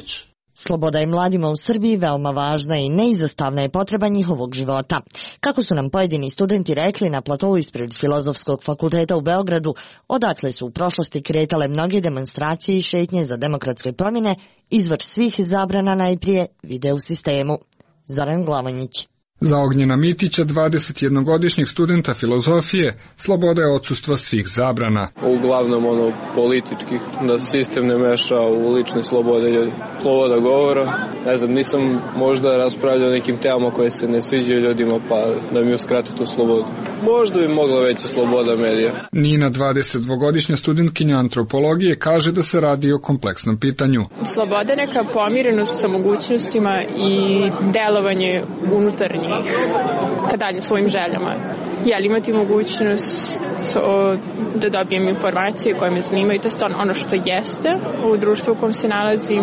[SPEAKER 10] Sloboda je mladima u Srbiji veoma važna i neizostavna je potreba njihovog života. Kako su nam pojedini studenti rekli na platovu ispred Filozofskog fakulteta u Beogradu, odakle su u prošlosti kretale mnoge demonstracije i šetnje za demokratske promjene, izvor svih zabrana najprije vide u sistemu. Zoran Glavanjić.
[SPEAKER 14] Za Ognjena Mitića, dvadesetjednogodišnjeg studenta filozofije, sloboda je odsustvo svih zabrana.
[SPEAKER 15] Uglavnom ono političkih, da se sistem ne meša u lične slobode ljudi. Sloboda govora, ne znam, nisam možda raspravljao o nekim temama koje se ne sviđaju ljudima, pa da mi uskrati tu slobodu. Možda bi mogla veća sloboda medija.
[SPEAKER 14] Nina, dvadesetdvogodišnja studentkinja antropologije, kaže da se radi o kompleksnom pitanju.
[SPEAKER 16] Sloboda je neka pomirenost sa mogućnostima i delovanje unutarnje ka daljim svojim željama. Jel imati mogućnost so, da dobijem informacije koje me zanimaju, to je ono što jeste u društvu u kom se nalazim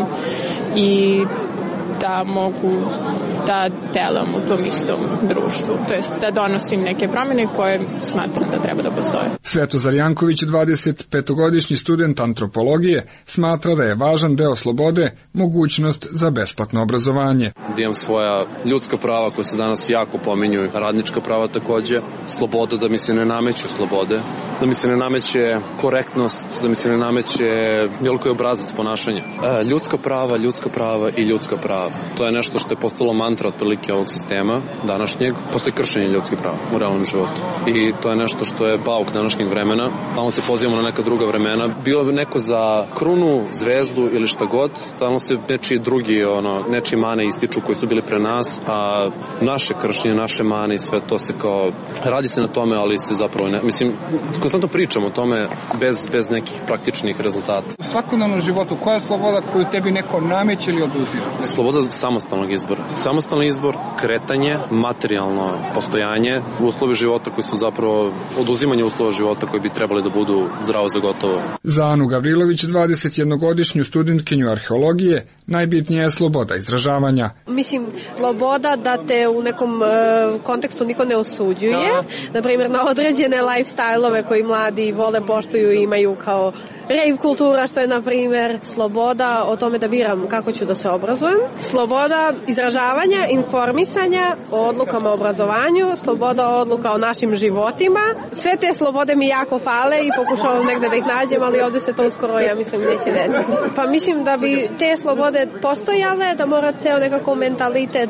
[SPEAKER 16] i da mogu da delam u tom istom društvu, to jest da donosim neke promjene koje smatram da treba da postoje.
[SPEAKER 14] Svetozar Janković, dvadesetpetogodišnji student antropologije, smatra da je važan deo slobode mogućnost za besplatno obrazovanje.
[SPEAKER 15] Da imam svoja ljudska prava koja se danas jako pominju, radnička prava takođe, sloboda da mi se ne nameću slobode, da mi se ne nameće korektnost, da mi se ne nameće bilo koji obrazac ponašanja. E, ljudska prava, ljudska prava i ljudska prava. To je nešto što je postalo mantra otprilike ovog sistema današnjeg. Postoji kršenje ljudskih prava u realnom životu. I to je nešto što je bauk današnjeg vremena. Tamo se pozivamo na neka druga vremena. Bilo bi neko za krunu, zvezdu ili šta god. Tamo se nečiji drugi, ono, nečiji mane ističu koji su bili pre nas, a naše kršenje, naše mane i sve to se kao, radi se na tome, ali se zapravo ne, mislim, konstantno pričamo o tome bez, bez nekih praktičnih rezultata.
[SPEAKER 14] U svakodnevnom životu, koja je sloboda koju tebi neko nameće ili oduzira?
[SPEAKER 15] Sloboda samostalnog izbora. Samostalni izbor, kretanje, materijalno postojanje, uslovi života koji su zapravo oduzimanje uslova života koji bi trebali da budu zdravo za gotovo.
[SPEAKER 14] Za Anu Gavrilović, dvadesetjednogodišnju studentkinju arheologije, najbitnija je sloboda izražavanja.
[SPEAKER 17] Mislim, sloboda da te u nekom uh, kontekstu niko ne osuđuje. Na primjer, na određene lifestyle-ove koji mladi vole, poštuju i imaju kao rave kultura, što je, na primjer, sloboda o tome da biram kako ću da se obrazujem, sloboda izražavanja, informisanja o odlukama o obrazovanju, sloboda odluka o našim životima. Sve te slobode mi jako fale i pokušavam negde da ih nađem, ali ovde se to uskoro, ja mislim, neće desiti. Pa mislim da bi te slobode postojale, da mora ceo nekako mentalitet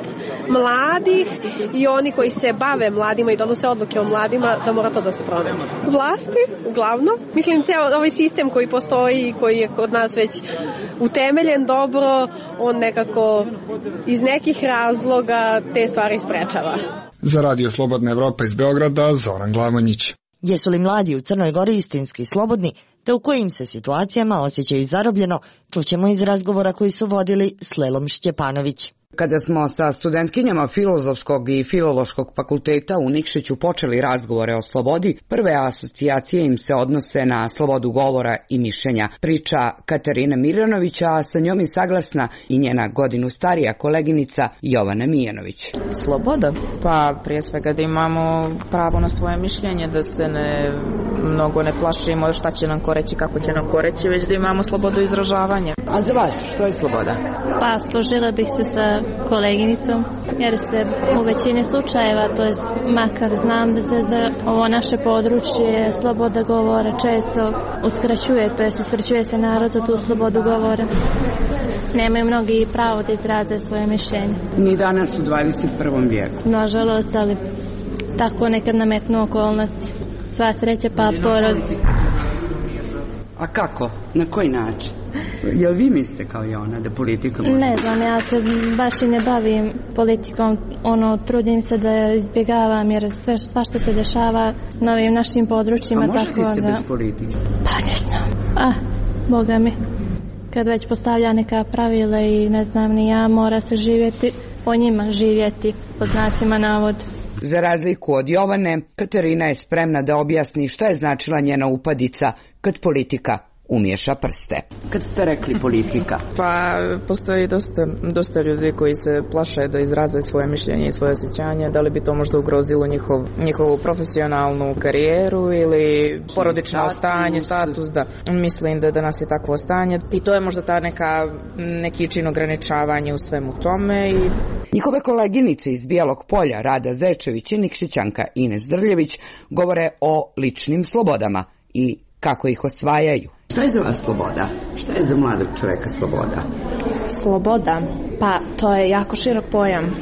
[SPEAKER 17] mladih i oni koji se bave mladima i donose odluke o mladima, da mora to da se promeni. Vlasti, uglavnom. Mislim, ceo ovaj sistem koji postoji i koji je kod nas već utemeljen dobro, on nekako iz nekih razloga te stvari sprečava.
[SPEAKER 14] Za Radio Slobodna Evropa iz Beograda, Zoran Glavanjić.
[SPEAKER 10] Jesu li mladi u Crnoj Gori istinski slobodni, te u kojim se situacijama osjećaju zarobljeno, čućemo iz razgovora koji su vodili s Lelom Šćepanović.
[SPEAKER 18] Kada smo sa studentkinjama Filozofskog i Filološkog fakulteta u Nikšiću počeli razgovore o slobodi, prve asocijacije im se odnose na slobodu govora i mišljenja. Priča Katarina Mirjanovića, a sa njom je saglasna i njena godinu starija koleginica Jovana Mijanović.
[SPEAKER 19] Sloboda? Pa prije svega da imamo pravo na svoje mišljenje, da se ne mnogo ne plašimo šta će nam ko reći, kako će nam ko reći, već da imamo slobodu izražavanja.
[SPEAKER 18] A za vas, što je sloboda?
[SPEAKER 20] Pa složila bih se sa koleginicom, jer se u većini slučajeva, to jest makar znam da se za ovo naše područje sloboda govora često uskraćuje, to jest uskraćuje se narod za tu slobodu govora. Nemaju mnogi pravo da izraze svoje mišljenje.
[SPEAKER 18] Ni danas u dvadeset prvom vijeku.
[SPEAKER 20] Nažalost, ali tako nekad nametnu okolnosti. Sva sreća pa porod.
[SPEAKER 18] A kako? Na koji način? Jel vi mislite kao i ona da politika može?
[SPEAKER 20] Ne znam, ja se baš i ne bavim politikom, ono, trudim se da izbjegavam jer sve svašta se dešava na ovim našim područjima.
[SPEAKER 18] A može
[SPEAKER 20] tako
[SPEAKER 18] li se
[SPEAKER 20] da...
[SPEAKER 18] bez politike?
[SPEAKER 20] Pa ne znam. Ah, Boga mi. Kad već postavlja neka pravila i ne znam ni ja, mora se živjeti, po njima živjeti, pod znacima navoda.
[SPEAKER 18] Za razliku od Jovane, Katarina je spremna da objasni šta je značila njena upadica kad politika umiješa prste.
[SPEAKER 21] Kad ste rekli politika?
[SPEAKER 19] Pa postoji dosta, dosta ljudi koji se plaše da izraze svoje mišljenje i svoje osjećanje, da li bi to možda ugrozilo njihov, njihovu profesionalnu karijeru ili porodično stanje, status, da mislim da danas je takvo stanje i to je možda ta neka, neki čin ograničavanja u svemu tome. I...
[SPEAKER 18] Njihove koleginice iz Bijelog Polja, Rada Zečević i Nikšićanka Ines Drljević, govore o ličnim slobodama i kako ih osvajaju.
[SPEAKER 21] Šta je za vas sloboda? Šta je za mladog čovjeka sloboda?
[SPEAKER 22] Sloboda? Pa to je jako širok pojam. Uh,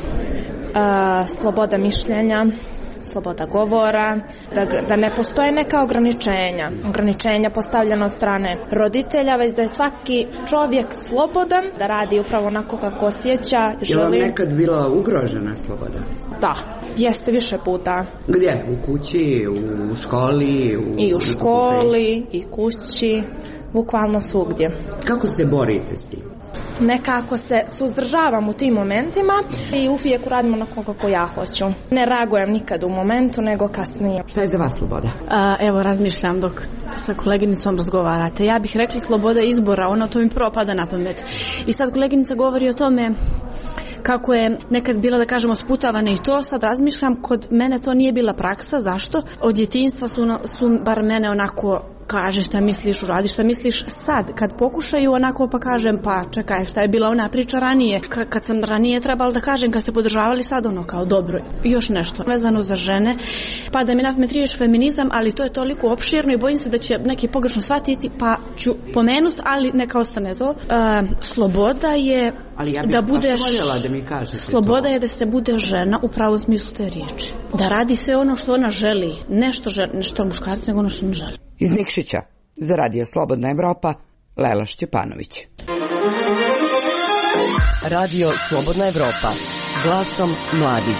[SPEAKER 22] sloboda mišljenja, sloboda govora, da, da ne postoje neka ograničenja. Ograničenja postavljena od strane roditelja, već da je svaki čovjek slobodan, da radi upravo onako kako osjeća.
[SPEAKER 21] Je vam nekad bila ugrožena sloboda?
[SPEAKER 22] Da, jeste više puta.
[SPEAKER 21] Gdje? U kući, u školi? U...
[SPEAKER 22] I u školi, i kući, bukvalno svugdje.
[SPEAKER 21] Kako se borite s tim?
[SPEAKER 22] Nekako se suzdržavam u tim momentima i uvijek uradim onako kako ja hoću. Ne reagujem nikad u momentu, nego kasnije.
[SPEAKER 21] Šta je za vas sloboda?
[SPEAKER 23] A, evo, razmišljam dok sa koleginicom razgovarate. Ja bih rekla sloboda izbora, ono to mi prvo pada na pamet. I sad koleginica govori o tome kako je nekad bila, da kažemo, sputavana i to, sad razmišljam, kod mene to nije bila praksa. Zašto? Od djetinjstva su, su bar mene onako kaže šta misliš, uradi šta misliš. Sad, kad pokušaju onako pa kažem, pa čekaj, šta je bila ona priča ranije, K- kad sam ranije trebala da kažem, kad ste podržavali, sad ono kao dobro. I još nešto vezano za žene, pa da mi na pamet riječ feminizam, ali to je toliko opširno i bojim se da će neki pogrešno shvatiti, pa ću pomenuti, ali neka ostane to. Uh, sloboda je
[SPEAKER 21] ali ja bih
[SPEAKER 23] da budeš,
[SPEAKER 21] voljela da mi kažete
[SPEAKER 23] sloboda
[SPEAKER 21] to.
[SPEAKER 23] Je da se bude žena u pravom smislu te riječi. Da radi sve ono što ona želi, ne što, želi, što muškarci, nego ono što ona želi.
[SPEAKER 18] Iz Nikšića, za Radio Slobodna Evropa, Lela Šćepanović.
[SPEAKER 4] Radio Slobodna Evropa, glasom mladih.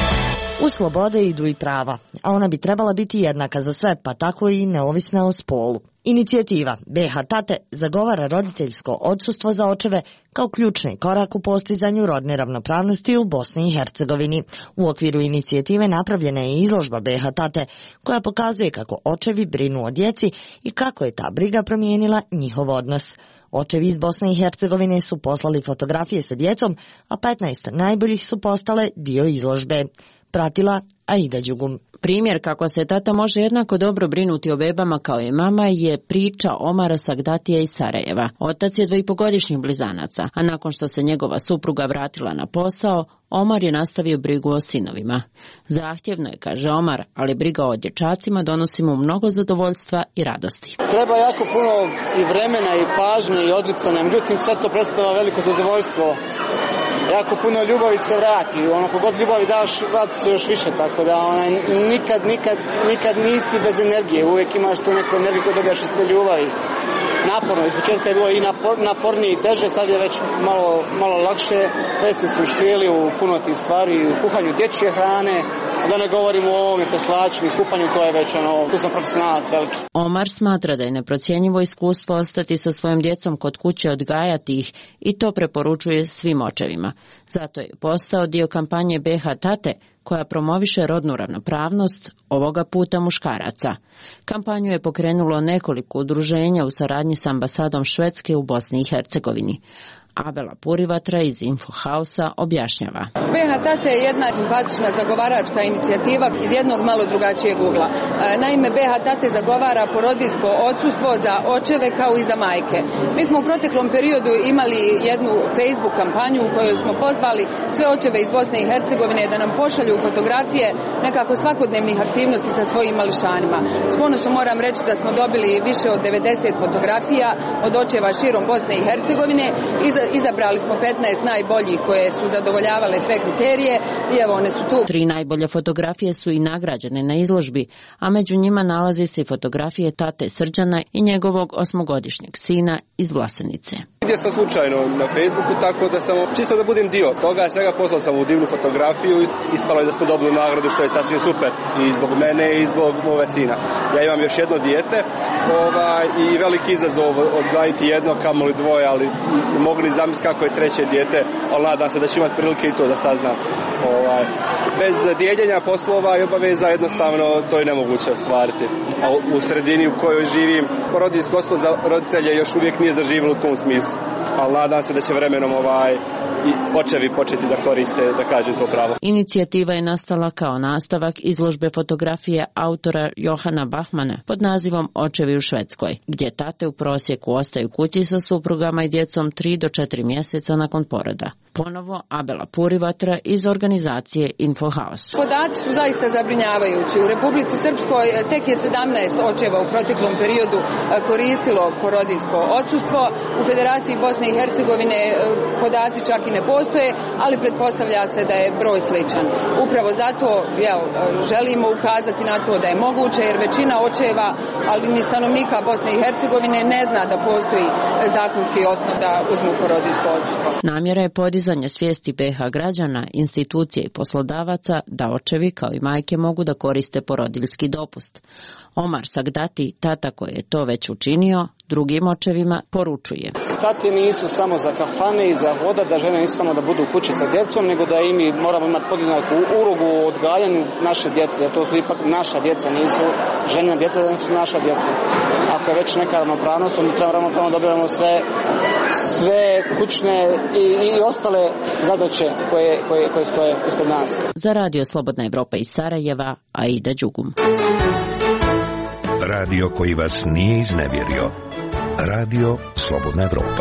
[SPEAKER 10] U slobode idu i prava, a ona bi trebala biti jednaka za sve, pa tako i neovisna o spolu. Inicijativa B H Tate zagovara roditeljsko odsustvo za očeve kao ključni korak u postizanju rodne ravnopravnosti u Bosni i Hercegovini. U okviru inicijative napravljena je izložba B H Tate koja pokazuje kako očevi brinu o djeci i kako je ta briga promijenila njihov odnos. Očevi iz Bosne i Hercegovine su poslali fotografije sa djecom, a petnaest najboljih su postale dio izložbe. Pratila Aida Đugum.
[SPEAKER 24] Primjer kako se tata može jednako dobro brinuti o bebama kao i mama je priča Omara Sagdatija iz Sarajeva. Otac je dvoipogodišnjih blizanaca, a nakon što se njegova supruga vratila na posao, Omar je nastavio brigu o sinovima. Zahtjevno je, kaže Omar, ali briga o dječacima donosi mu mnogo zadovoljstva i radosti.
[SPEAKER 25] Treba jako puno i vremena i pažnje i odricanja, međutim sve to predstavlja veliko zadovoljstvo. Jako puno ljubavi se vrati, ono kogod ljubavi daš, vrati se još više, tako da onaj, nikad, nikad, nikad nisi bez energije, uvijek imaš tu neku energiju koju dobijaš iz te ljubavi. Naporno, iz početka je bilo i napor, napornije i teže, sad je već malo, malo lakše, već su škrili u puno tih stvari, u kuhanju dječje hrane, da ne govorimo o ovome peslačima i kupanju, to je već ono, tu sam profesionalac veliki.
[SPEAKER 24] Omar smatra da je neprocjenjivo iskustvo ostati sa svojom djecom kod kuće, odgajati ih i to preporučuje svim očevima. Zato je postao dio kampanje B H Tate koja promoviše rodnu ravnopravnost, ovoga puta muškaraca. Kampanju je pokrenulo nekoliko udruženja u saradnji s ambasadom Švedske u Bosni i Hercegovini. Abela Purivatra iz Infohausa objašnjava.
[SPEAKER 26] B H Tate je jedna simpatična zagovaračka inicijativa iz jednog malo drugačijeg ugla. Naime, B H Tate zagovara porodiljsko odsustvo za očeve kao i za majke. Mi smo u proteklom periodu imali jednu Facebook kampanju u kojoj smo pozvali sve očeve iz Bosne i Hercegovine da nam pošalju fotografije nekako svakodnevnih aktivnosti sa svojim mališanima. S ponosom moram reći da smo dobili više od devedeset fotografija od očeva širom Bosne i Hercegovine i izabrali smo petnaest najboljih koje su zadovoljavale sve kriterije i evo one su tu.
[SPEAKER 24] Tri najbolje fotografije su i nagrađene na izložbi, a među njima nalazi se i fotografije tate Srđana i njegovog osmogodišnjeg sina iz Vlasenice.
[SPEAKER 27] Vidio sam slučajno na Facebooku, tako da sam čisto da budem dio toga, svega poslao sam u divnu fotografiju, ispalo je da smo dobili nagradu što je sasvim super i zbog mene i zbog moje sina. Ja imam još jedno dijete ovaj, i veliki izazov odgajiti jedno, kamoli dvoje, ali mogli zamisliti kako je treće dijete, ali nadam se da će imati prilike i to da saznam. Ovaj, bez dijeljenja poslova i obaveza jednostavno to je nemoguće ostvariti. A u sredini u kojoj živim, porodiljsko odsustvo za roditelje još uvijek nije zaživjelo u tom smislu. Ali nadam se da će vremenom ovaj i očevi početi da koriste, da kažem, to pravo.
[SPEAKER 24] Inicijativa je nastala kao nastavak izložbe fotografije autora Johana Bachmana pod nazivom Očevi u Švedskoj, gdje tate u prosjeku ostaju kući sa suprugama i djecom tri do četiri mjeseca nakon poroda. Ponovo Abela Purivatra iz organizacije Infohaus.
[SPEAKER 26] Podaci su zaista zabrinjavajući. U Republici Srpskoj tek je sedamnaest očeva u proteklom periodu koristilo porodiljsko odsustvo. U Federaciji Bosne i Hercegovine podaci čak i ne postoje, ali pretpostavlja se da je broj sličan. Upravo zato jel, želimo ukazati na to da je moguće, jer većina očeva, ali ni stanovnika Bosne i Hercegovine ne zna da postoji zakonski osnov da uzmu porodiljsko odsustvo.
[SPEAKER 24] Namjera je podizanje svijesti B iH građana, institucije i poslodavaca da očevi kao i majke mogu da koriste porodiljski dopust. Omar Sagdati, tata koji je to već učinio, drugim očevima poručuje.
[SPEAKER 25] Tate nisu samo za kafane i za voda, da žene nisu samo da budu u kući sa djecom, nego da i mi moramo imati podjednaku ulogu u odgajanju naše djece, jer to su ipak naša djeca, nisu ženina djeca, nego su naša djeca. Ako je već neka ravnopravnost, onda treba ravnopravno dobivamo sve, sve kućne i, i ostale zadaće koje, koje, koje stoje ispred nas.
[SPEAKER 24] Za Radio Slobodna Evropa iz Sarajeva, Aida Đugum.
[SPEAKER 3] Radio koji vas nije iznevjerio. Radio Slobodna Evropa.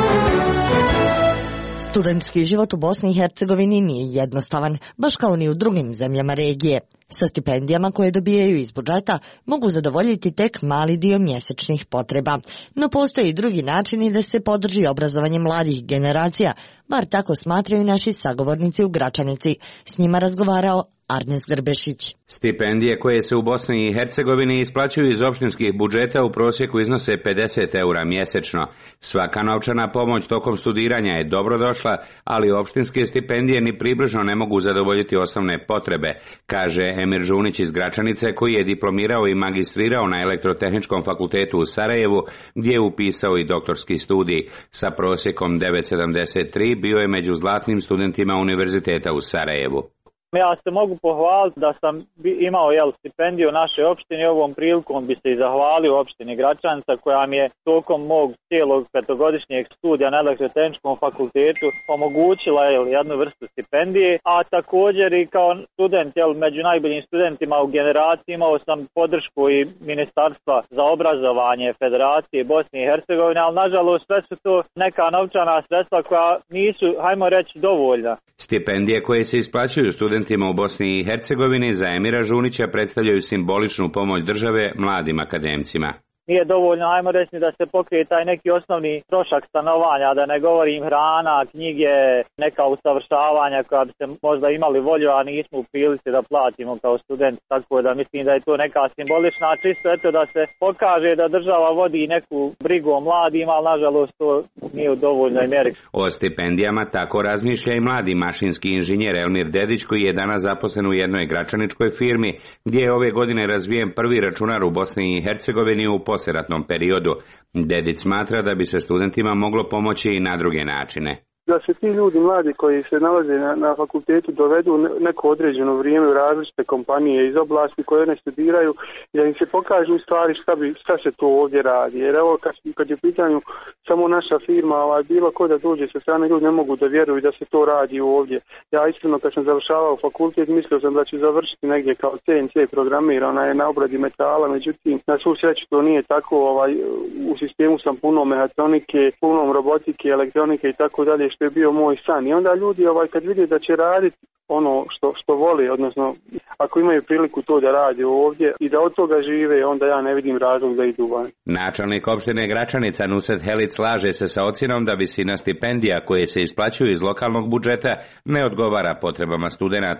[SPEAKER 10] Studentski život u Bosni i Hercegovini nije jednostavan, baš kao ni u drugim zemljama regije. Sa stipendijama koje dobijaju iz budžeta mogu zadovoljiti tek mali dio mjesečnih potreba. No postoje i drugi načini da se podrži obrazovanje mladih generacija, bar tako smatraju naši sagovornici u Gračanici. S njima razgovarao Arnes Grbešić.
[SPEAKER 1] Stipendije koje se u Bosni i Hercegovini isplaćuju iz opštinskih budžeta u prosjeku iznose pedeset eura mjesečno. Svaka novčana pomoć tokom studiranja je dobrodošla, ali opštinske stipendije ni približno ne mogu zadovoljiti osnovne potrebe, kaže Emir Žunić iz Gračanice, koji je diplomirao i magistrirao na Elektrotehničkom fakultetu u Sarajevu, gdje je upisao i doktorski studij. Sa prosjekom devet zarez sedamdeset tri bio je među zlatnim studentima Univerziteta u Sarajevu.
[SPEAKER 2] Ja se mogu pohvaliti da sam imao jel, stipendiju u našoj opštini. Ovom prilikom bi se i zahvalio opštini Gračanica koja mi je tokom mog cijelog petogodišnjeg studija na Elektrotehničkom fakultetu omogućila jel, jednu vrstu stipendije, a također i kao student jel, među najboljim studentima u generaciji imao sam podršku i Ministarstva za obrazovanje Federacije Bosne i Hercegovine, ali nažalost sve su to neka novčana sredstva koja nisu, hajmo reći, dovoljna.
[SPEAKER 1] Stipendije koje se isplaćuju studentima u Bosni i Hercegovini za Emira Žunića predstavljaju simboličnu pomoć države mladim akademcima.
[SPEAKER 2] Nije dovoljno, ajmo reći, da se pokrije taj neki osnovni trošak stanovanja, da ne govorim hrana, knjige, neka usavršavanja koja bi se možda imali volju, a nismo u prilici da platimo kao studenti, tako da mislim da je to neka simbolična, čisto eto da se pokaže da država vodi neku brigu o mladima, ali nažalost to nije u dovoljnoj mjeri.
[SPEAKER 1] O stipendijama tako razmišlja i mladi mašinski inženjer Elmir Dedić, koji je danas zaposlen u jednoj gračaničkoj firmi, gdje je ove godine razvijen prvi računar u Bosni i Hercegovini u poslijeratnom periodu. Dedić smatra da bi se studentima moglo pomoći i na druge načine.
[SPEAKER 5] Da se ti ljudi mladi koji se nalaze na, na fakultetu dovedu neko određeno vrijeme u različite kompanije iz oblasti koje one studiraju i da im se pokažu u stvari šta, bi, šta se to ovdje radi. Jer evo kad, kad je u pitanju samo naša firma, ovaj, bilo ko da dođe sa strane, ljudi ne mogu da vjeruju da se to radi ovdje. Ja iskreno kad sam završavao fakultet mislio sam da ću završiti negdje kao C N C programir, ona je na obradi metala, međutim na svu sreću to nije tako. Ovaj, u sistemu sam puno mehatronike, puno robotike, elektronike i tako dalje, što je bio moj san. I onda ljudi ovaj kad vide da će raditi ono što što vole, odnosno ako imaju priliku to da rade ovdje i da od toga žive, onda ja ne vidim razlog da idu van.
[SPEAKER 1] Načelnik opštine Gračanica Nusret Helic slaže se sa ocjenom da visina stipendija koje se isplaćuju iz lokalnog budžeta ne odgovara potrebama studenata.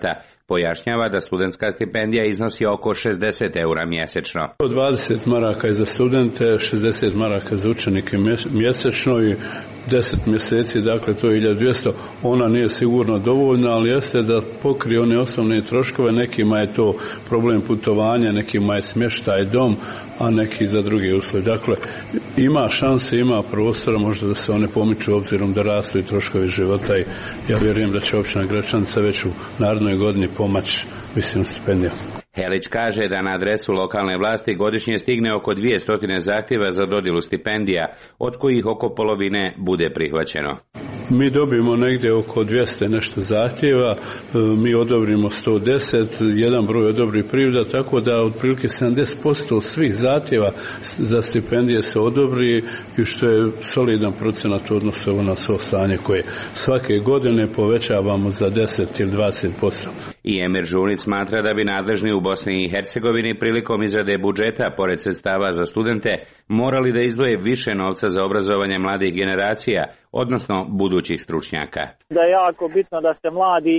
[SPEAKER 1] Pojašnjava da studentska stipendija iznosi oko šezdeset eura mjesečno.
[SPEAKER 6] dvadeset maraka je za studente, šezdeset maraka za učenike mjesečno i deset mjeseci, dakle to je hiljadu dvjesto. Ona nije sigurno dovoljna, ali jeste da pokrije one osnovne troškove. Nekima je to problem putovanja, nekima je smještaj dom, a neki za druge usluge. Dakle, ima šanse, ima prostora možda da se one pomiču obzirom da rastu i troškovi života i ja vjerujem da će općina Gračanica već u narednoj godini pomoći visinom stipendija.
[SPEAKER 1] Helić kaže da na adresu lokalne vlasti godišnje stigne oko dvjesto zahtjeva za dodjelu stipendija, od kojih oko polovine bude prihvaćeno.
[SPEAKER 6] Mi dobijemo negdje oko dvjesto nešto zahtjeva, mi odobrimo sto deset, jedan broj odobri privreda, tako da otprilike sedamdeset posto svih zahtjeva za stipendije se odobri i što je solidan procenat odnosno na svo stanje koje svake godine povećavamo za deset ili dvadeset posto.
[SPEAKER 1] I Emir Žunić smatra da bi nadležni u Bosni i Hercegovini prilikom izrade budžeta, pored sredstava za studente, morali da izdvoje više novca za obrazovanje mladih generacija, odnosno budućih stručnjaka.
[SPEAKER 2] Da je jako bitno da se mladi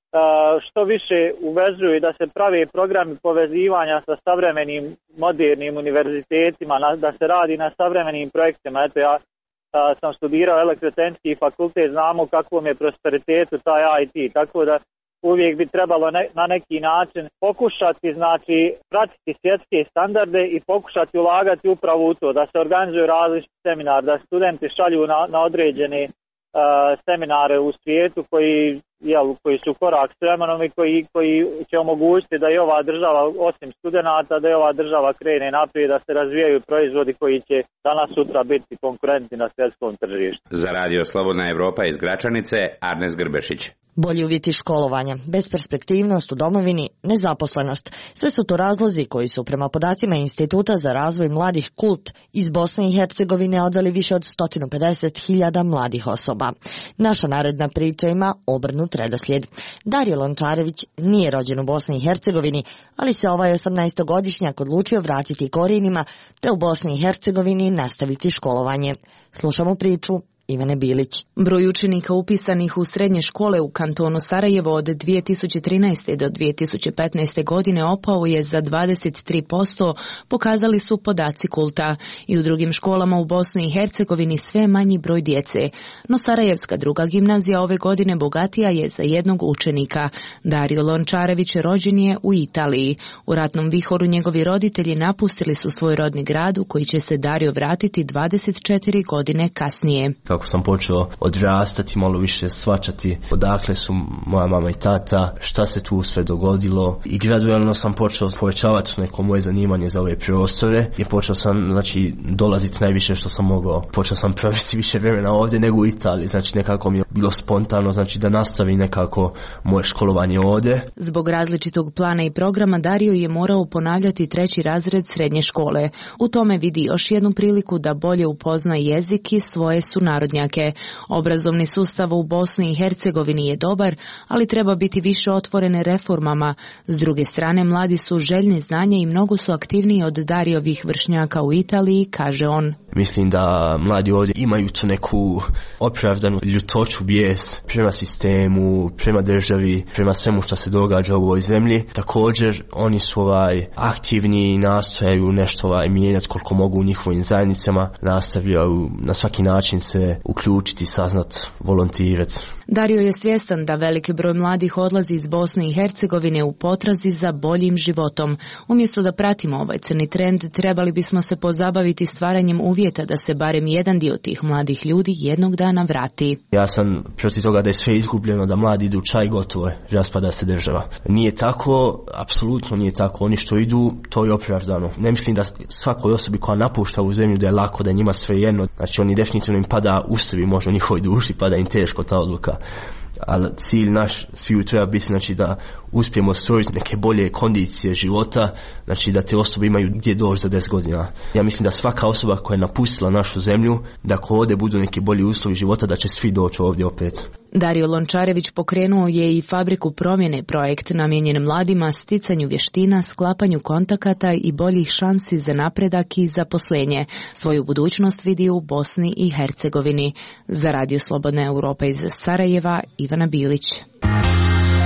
[SPEAKER 2] što više uvezuju i da se prave programi povezivanja sa savremenim modernim univerzitetima, da se radi na savremenim projektima. Eto, ja sam studirao elektrotehnički fakultet, znamo kakvom je prosperitetu taj I T, tako da uvijek bi trebalo ne, na neki način pokušati, znači, pratiti svjetske standarde i pokušati ulagati upravo u to, da se organizuju različiti seminar, da studenti šalju na, na određene uh, seminare u svijetu koji, jel, koji su korak s vremenom i koji, koji će omogućiti da i ova država, osim studenata, da i ova država krene naprijed, da se razvijaju proizvodi koji će danas sutra biti konkurentni na svjetskom tržištu.
[SPEAKER 1] Za Radio Slobodna Evropa iz Gračanice, Arnes Grbešić.
[SPEAKER 10] Bolji uvjeti školovanja, besperspektivnost u domovini, nezaposlenost. Sve su to razlozi koji su prema podacima Instituta za razvoj mladih Kult iz Bosne i Hercegovine odveli više od sto pedeset hiljada mladih osoba. Naša naredna priča ima obrnut redoslijed. Dario Lončarević nije rođen u Bosni i Hercegovini, ali se ovaj osamnaestogodišnjak odlučio vratiti korijenima te u Bosni i Hercegovini nastaviti školovanje. Slušamo priču Ivane Bilić.
[SPEAKER 7] Broj učenika upisanih u srednje škole u kantonu Sarajevo od dvije tisuće trinaeste. do dvije tisuće petnaeste. godine opao je za dvadeset tri posto, pokazali su podaci Kulta. I u drugim školama u Bosni i Hercegovini sve manji broj djece. No Sarajevska druga gimnazija ove godine bogatija je za jednog učenika. Dario Lončarević rođen je u Italiji. U ratnom vihoru njegovi roditelji napustili su svoj rodni grad u koji će se Dario vratiti dvadeset četiri godine kasnije.
[SPEAKER 8] Kako sam počeo odrastati, malo više shvaćati odakle su moja mama i tata, šta se tu sve dogodilo i gradualno sam počeo povećavati neko moje zanimanje za ove prostore i počeo sam, znači, dolaziti najviše što sam mogao. Počeo sam provesti više vremena ovdje nego u Italiji, znači nekako mi je bilo spontano, znači da nastavi nekako moje školovanje ovdje.
[SPEAKER 7] Zbog različitog plana i programa Dario je morao ponavljati treći razred srednje škole. U tome vidi još jednu priliku da bolje upozna jezik i svoje sunarodnjake. Obrazovni sustav u Bosni i Hercegovini je dobar, ali treba biti više otvorene reformama. S druge strane, mladi su željni znanja i mnogo su aktivniji od Dariovih vršnjaka u Italiji, kaže on.
[SPEAKER 8] Mislim da mladi ovdje imaju tu neku opravdanu ljutoću, bijes prema sistemu, prema državi, prema svemu što se događa u ovoj zemlji. Također, oni su ovaj aktivni i nastojaju nešto ovaj mijenjati koliko mogu u njihovim zajednicama, nastavljaju na svaki način se uključiti, saznat, volontirati.
[SPEAKER 7] Dario je svjestan da veliki broj mladih odlazi iz Bosne i Hercegovine u potrazi za boljim životom. Umjesto da pratimo ovaj crni trend, trebali bismo se pozabaviti stvaranjem uvjeta da se barem jedan dio tih mladih ljudi jednog dana vrati.
[SPEAKER 8] Ja sam protiv toga da je sve izgubljeno, da mladi idu u čaj, gotovo je, raspada se država. Nije tako, apsolutno nije tako. Oni što idu, to je opravdano. Ne mislim da svakoj osobi koja napušta u zemlju da je lako, da je njima sve jedno. Znači oni definitivno im pada u sebi, možda u njihovoj duši, pada im teško ta odluka. Ali cilj naš sviju treba biti, znači, da uspijemo stvoriti neke bolje kondicije života, znači da te osobe imaju gdje doći za deset godina. Ja mislim da svaka osoba koja je napustila našu zemlju, da ako ovdje budu neki bolji uslovi života, da će svi doći ovdje opet.
[SPEAKER 7] Dario Lončarević pokrenuo je i fabriku promjene, projekt namijenjen mladima, sticanju vještina, sklapanju kontakata i boljih šansi za napredak i zaposlenje. Svoju budućnost vidi u Bosni i Hercegovini. Za Radio Slobodna Europa iz Sarajeva, Ivana Bilić.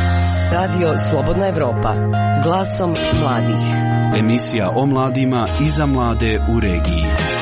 [SPEAKER 4] Radio Slobodna Evropa. Glasom mladih.
[SPEAKER 9] Emisija o mladima i za mlade u regiji.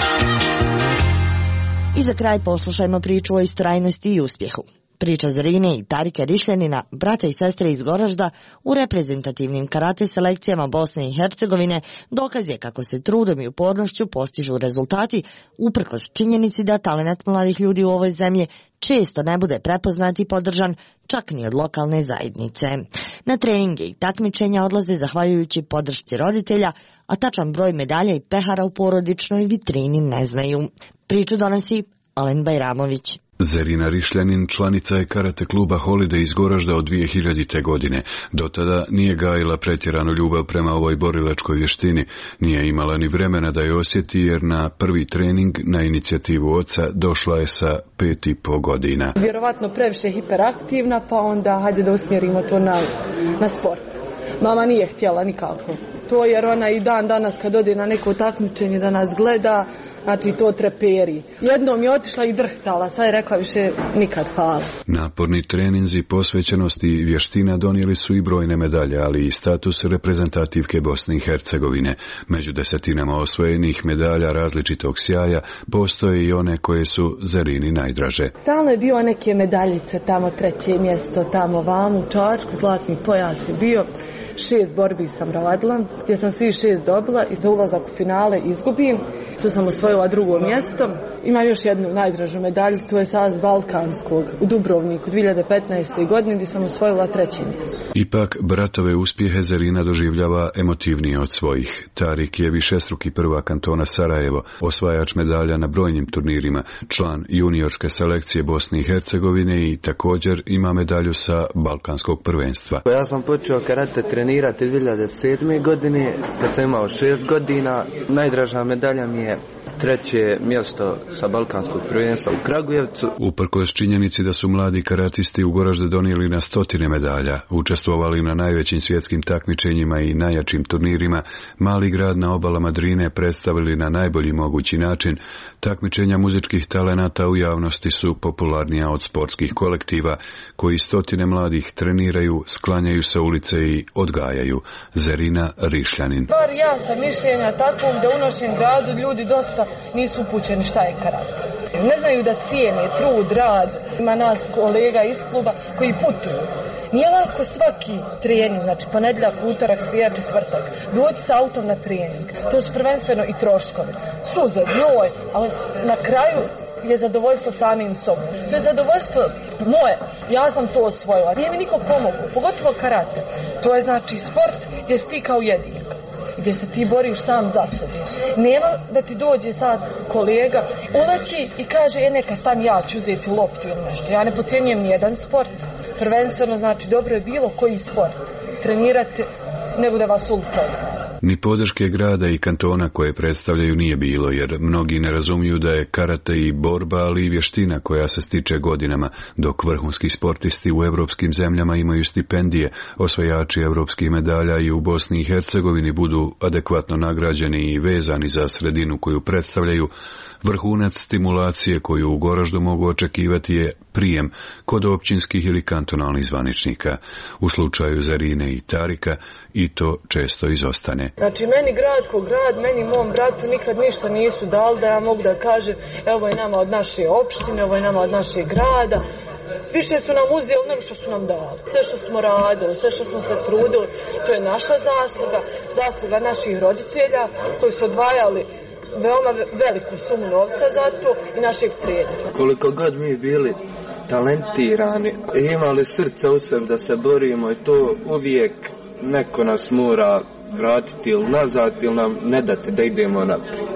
[SPEAKER 10] I za kraj poslušajmo priču o istrajnosti i uspjehu. Priča Zarine i Tarike Rišljanina, brata i sestre iz Goražda, u reprezentativnim karate selekcijama Bosne i Hercegovine dokaz je kako se trudom i upornošću postižu rezultati, uprkos činjenici da talenat mladih ljudi u ovoj zemlji često ne bude prepoznat i podržan čak ni od lokalne zajednice. Na treninge i takmičenja odlaze zahvaljujući podršci roditelja, a tačan broj medalja i pehara u porodičnoj vitrini ne znaju. Priču donosi Alen Bajramović.
[SPEAKER 11] Zarina Rišljanin članica je karate kluba Holiday iz Goražda od dvije hiljadite. godine. Do tada nije gajila pretjeranu ljubav prema ovoj borilačkoj vještini. Nije imala ni vremena da je osjeti jer na prvi trening na inicijativu oca došla je sa pet i po godina.
[SPEAKER 12] Vjerovatno previše hiperaktivna, pa onda hajde da usmjerimo to na, na sport. Mama nije htjela nikako to, jer ona i dan danas kad ode na neko takmičenje da nas gleda, znači to treperi. Jednom je otišla i drhtala, sad je rekla više nikad hvala.
[SPEAKER 11] Naporni treninzi, posvećenost i vještina donijeli su i brojne medalje, ali i status reprezentativke Bosne i Hercegovine. Među desetinama osvojenih medalja različitog sjaja postoje i one koje su Zarini najdraže.
[SPEAKER 12] Stalno je bio neke medaljice, tamo treće mjesto, tamo vam u Čačku, zlatni pojas je bio. Šest borbi sam radila, gdje sam svi šest dobila i za ulazak u finale izgubim. Tu sam osvojila drugo mjesto. Ima još jednu najdražu medalju, to je saz Balkanskog u Dubrovniku dvije hiljade petnaeste. godine gdje sam osvojila treće mjesto.
[SPEAKER 11] Ipak, bratove uspjehe Zarina doživljava emotivnije od svojih. Tarik je višestruki prvak kantona Sarajevo, osvajač medalja na brojnim turnirima, član juniorske selekcije Bosne i Hercegovine i također ima medalju sa Balkanskog prvenstva.
[SPEAKER 13] Ja sam počeo karate trenirati dvije hiljade sedme. godine, kad sam imao šest godina. Najdraža medalja mi je treće mjesto sa Balkanskog prvenstva u Kragujevcu.
[SPEAKER 11] Uprkos činjenici da su mladi karatisti u Goražde donijeli na stotine medalja, učestvovali na najvećim svjetskim takmičenjima i najjačim turnirima, mali grad na obalama Drine predstavili na najbolji mogući način, takmičenja muzičkih talenata u javnosti su popularnija od sportskih kolektiva, koji stotine mladih treniraju, sklanjaju sa ulice i odgajaju. Zarina Rišljanin.
[SPEAKER 12] Bar ja sam mišljenja takvom da u našem gradu ljudi dosta nisu upućeni šta je karate. Ne znaju da cijene trud, rad. Ima nas kolega iz kluba koji putuju. Nije lako svaki trening, znači ponedjeljak, utorak, srijeda, četvrtak, doći s autom na trening. To su prvenstveno i troškovi. Suze, znoj, ali na kraju je zadovoljstvo samim sobom. To je zadovoljstvo moje. Ja sam to osvojila. Nije mi niko pomogao, pogotovo karate. To je znači sport gdje si ti kao jedinak, gdje se ti boriš sam za sebe. Nema da ti dođe sad kolega, uleti i kaže, e neka stani, ja ću uzeti loptu ili nešto. Ja ne podcjenjujem nijedan sport. Prvenstveno znači dobro je bilo koji sport. Trenirati nego da vas ulica odgaja.
[SPEAKER 11] Ni podrške grada i kantona koje predstavljaju nije bilo, jer mnogi ne razumiju da je karate i borba, ali i vještina koja se stiče godinama, dok vrhunski sportisti u evropskim zemljama imaju stipendije, osvajači evropskih medalja i u Bosni i Hercegovini budu adekvatno nagrađeni i vezani za sredinu koju predstavljaju. Vrhunac stimulacije koju u Goraždu mogu očekivati je prijem kod općinskih ili kantonalnih zvaničnika. U slučaju Zarine i Tarika i to često izostane.
[SPEAKER 12] Znači meni grad ko grad, meni mom bratu nikad ništa nisu dali da ja mogu da kažem evo je nama od naše opštine, evo je nama od našeg grada. Više su nam uzeli nego što su nam dali. Sve što smo radili, sve što smo se trudili, to je naša zasluga, zasluga naših roditelja koji su odvajali veoma veliku sumu novca za to i našeg trenera.
[SPEAKER 13] Koliko god mi bili talentirani, imali srca u sebi da se borimo i to uvijek neko nas mora vratiti ili nazad ili nam ne dati da idemo naprijed.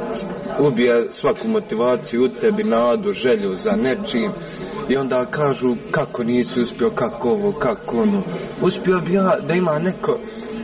[SPEAKER 13] Ubija svaku motivaciju u tebi, nadu, želju za nečim i onda kažu kako nisi uspio, kako ovo, kako ono. Uspio bi ja da ima neko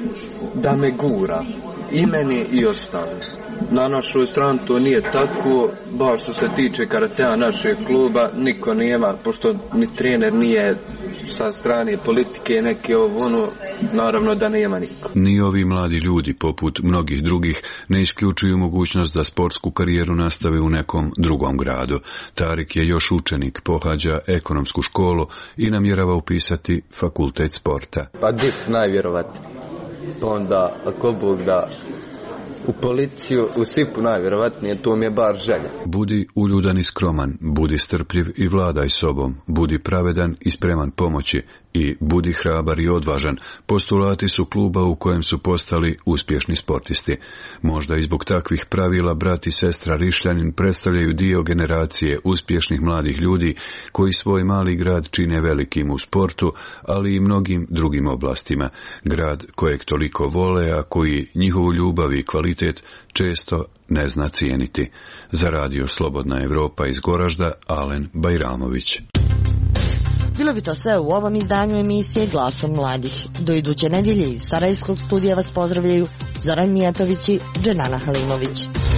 [SPEAKER 13] da me gura, i meni i ostali. Na našoj strani to nije tako, baš što se tiče karatea našeg kluba, niko nema, pošto ni trener nije sa strane politike neke ovo ono, naravno da nema niko.
[SPEAKER 11] Ni ovi mladi ljudi, poput mnogih drugih, ne isključuju mogućnost da sportsku karijeru nastave u nekom drugom gradu. Tarik je još učenik, pohađa ekonomsku školu i namjerava upisati fakultet sporta.
[SPEAKER 13] Pa D I P najvjerovatnije. Pa onda, ako Bog da, u policiju, u S I P-u najvjerovatnije, to mi je bar želja.
[SPEAKER 11] Budi uljudan i skroman, budi strpljiv i vladaj sobom, budi pravedan i spreman pomoći i budi hrabar i odvažan. Postulati su kluba u kojem su postali uspješni sportisti. Možda i zbog takvih pravila brat i sestra Rišljanin predstavljaju dio generacije uspješnih mladih ljudi koji svoj mali grad čine velikim u sportu, ali i mnogim drugim oblastima. Grad kojeg toliko vole, a koji njihovu ljubav i kvalitet često ne zna cijeniti. Za radio Slobodna Evropa iz Goražda, Alen Bajramović.
[SPEAKER 10] Bilo bi to sve u ovom izdanju emisije Glasom mladih. Do iduće nedjelje iz Sarajevskog studija vas pozdravljaju Zoran Mijatović i Dženana Halimović.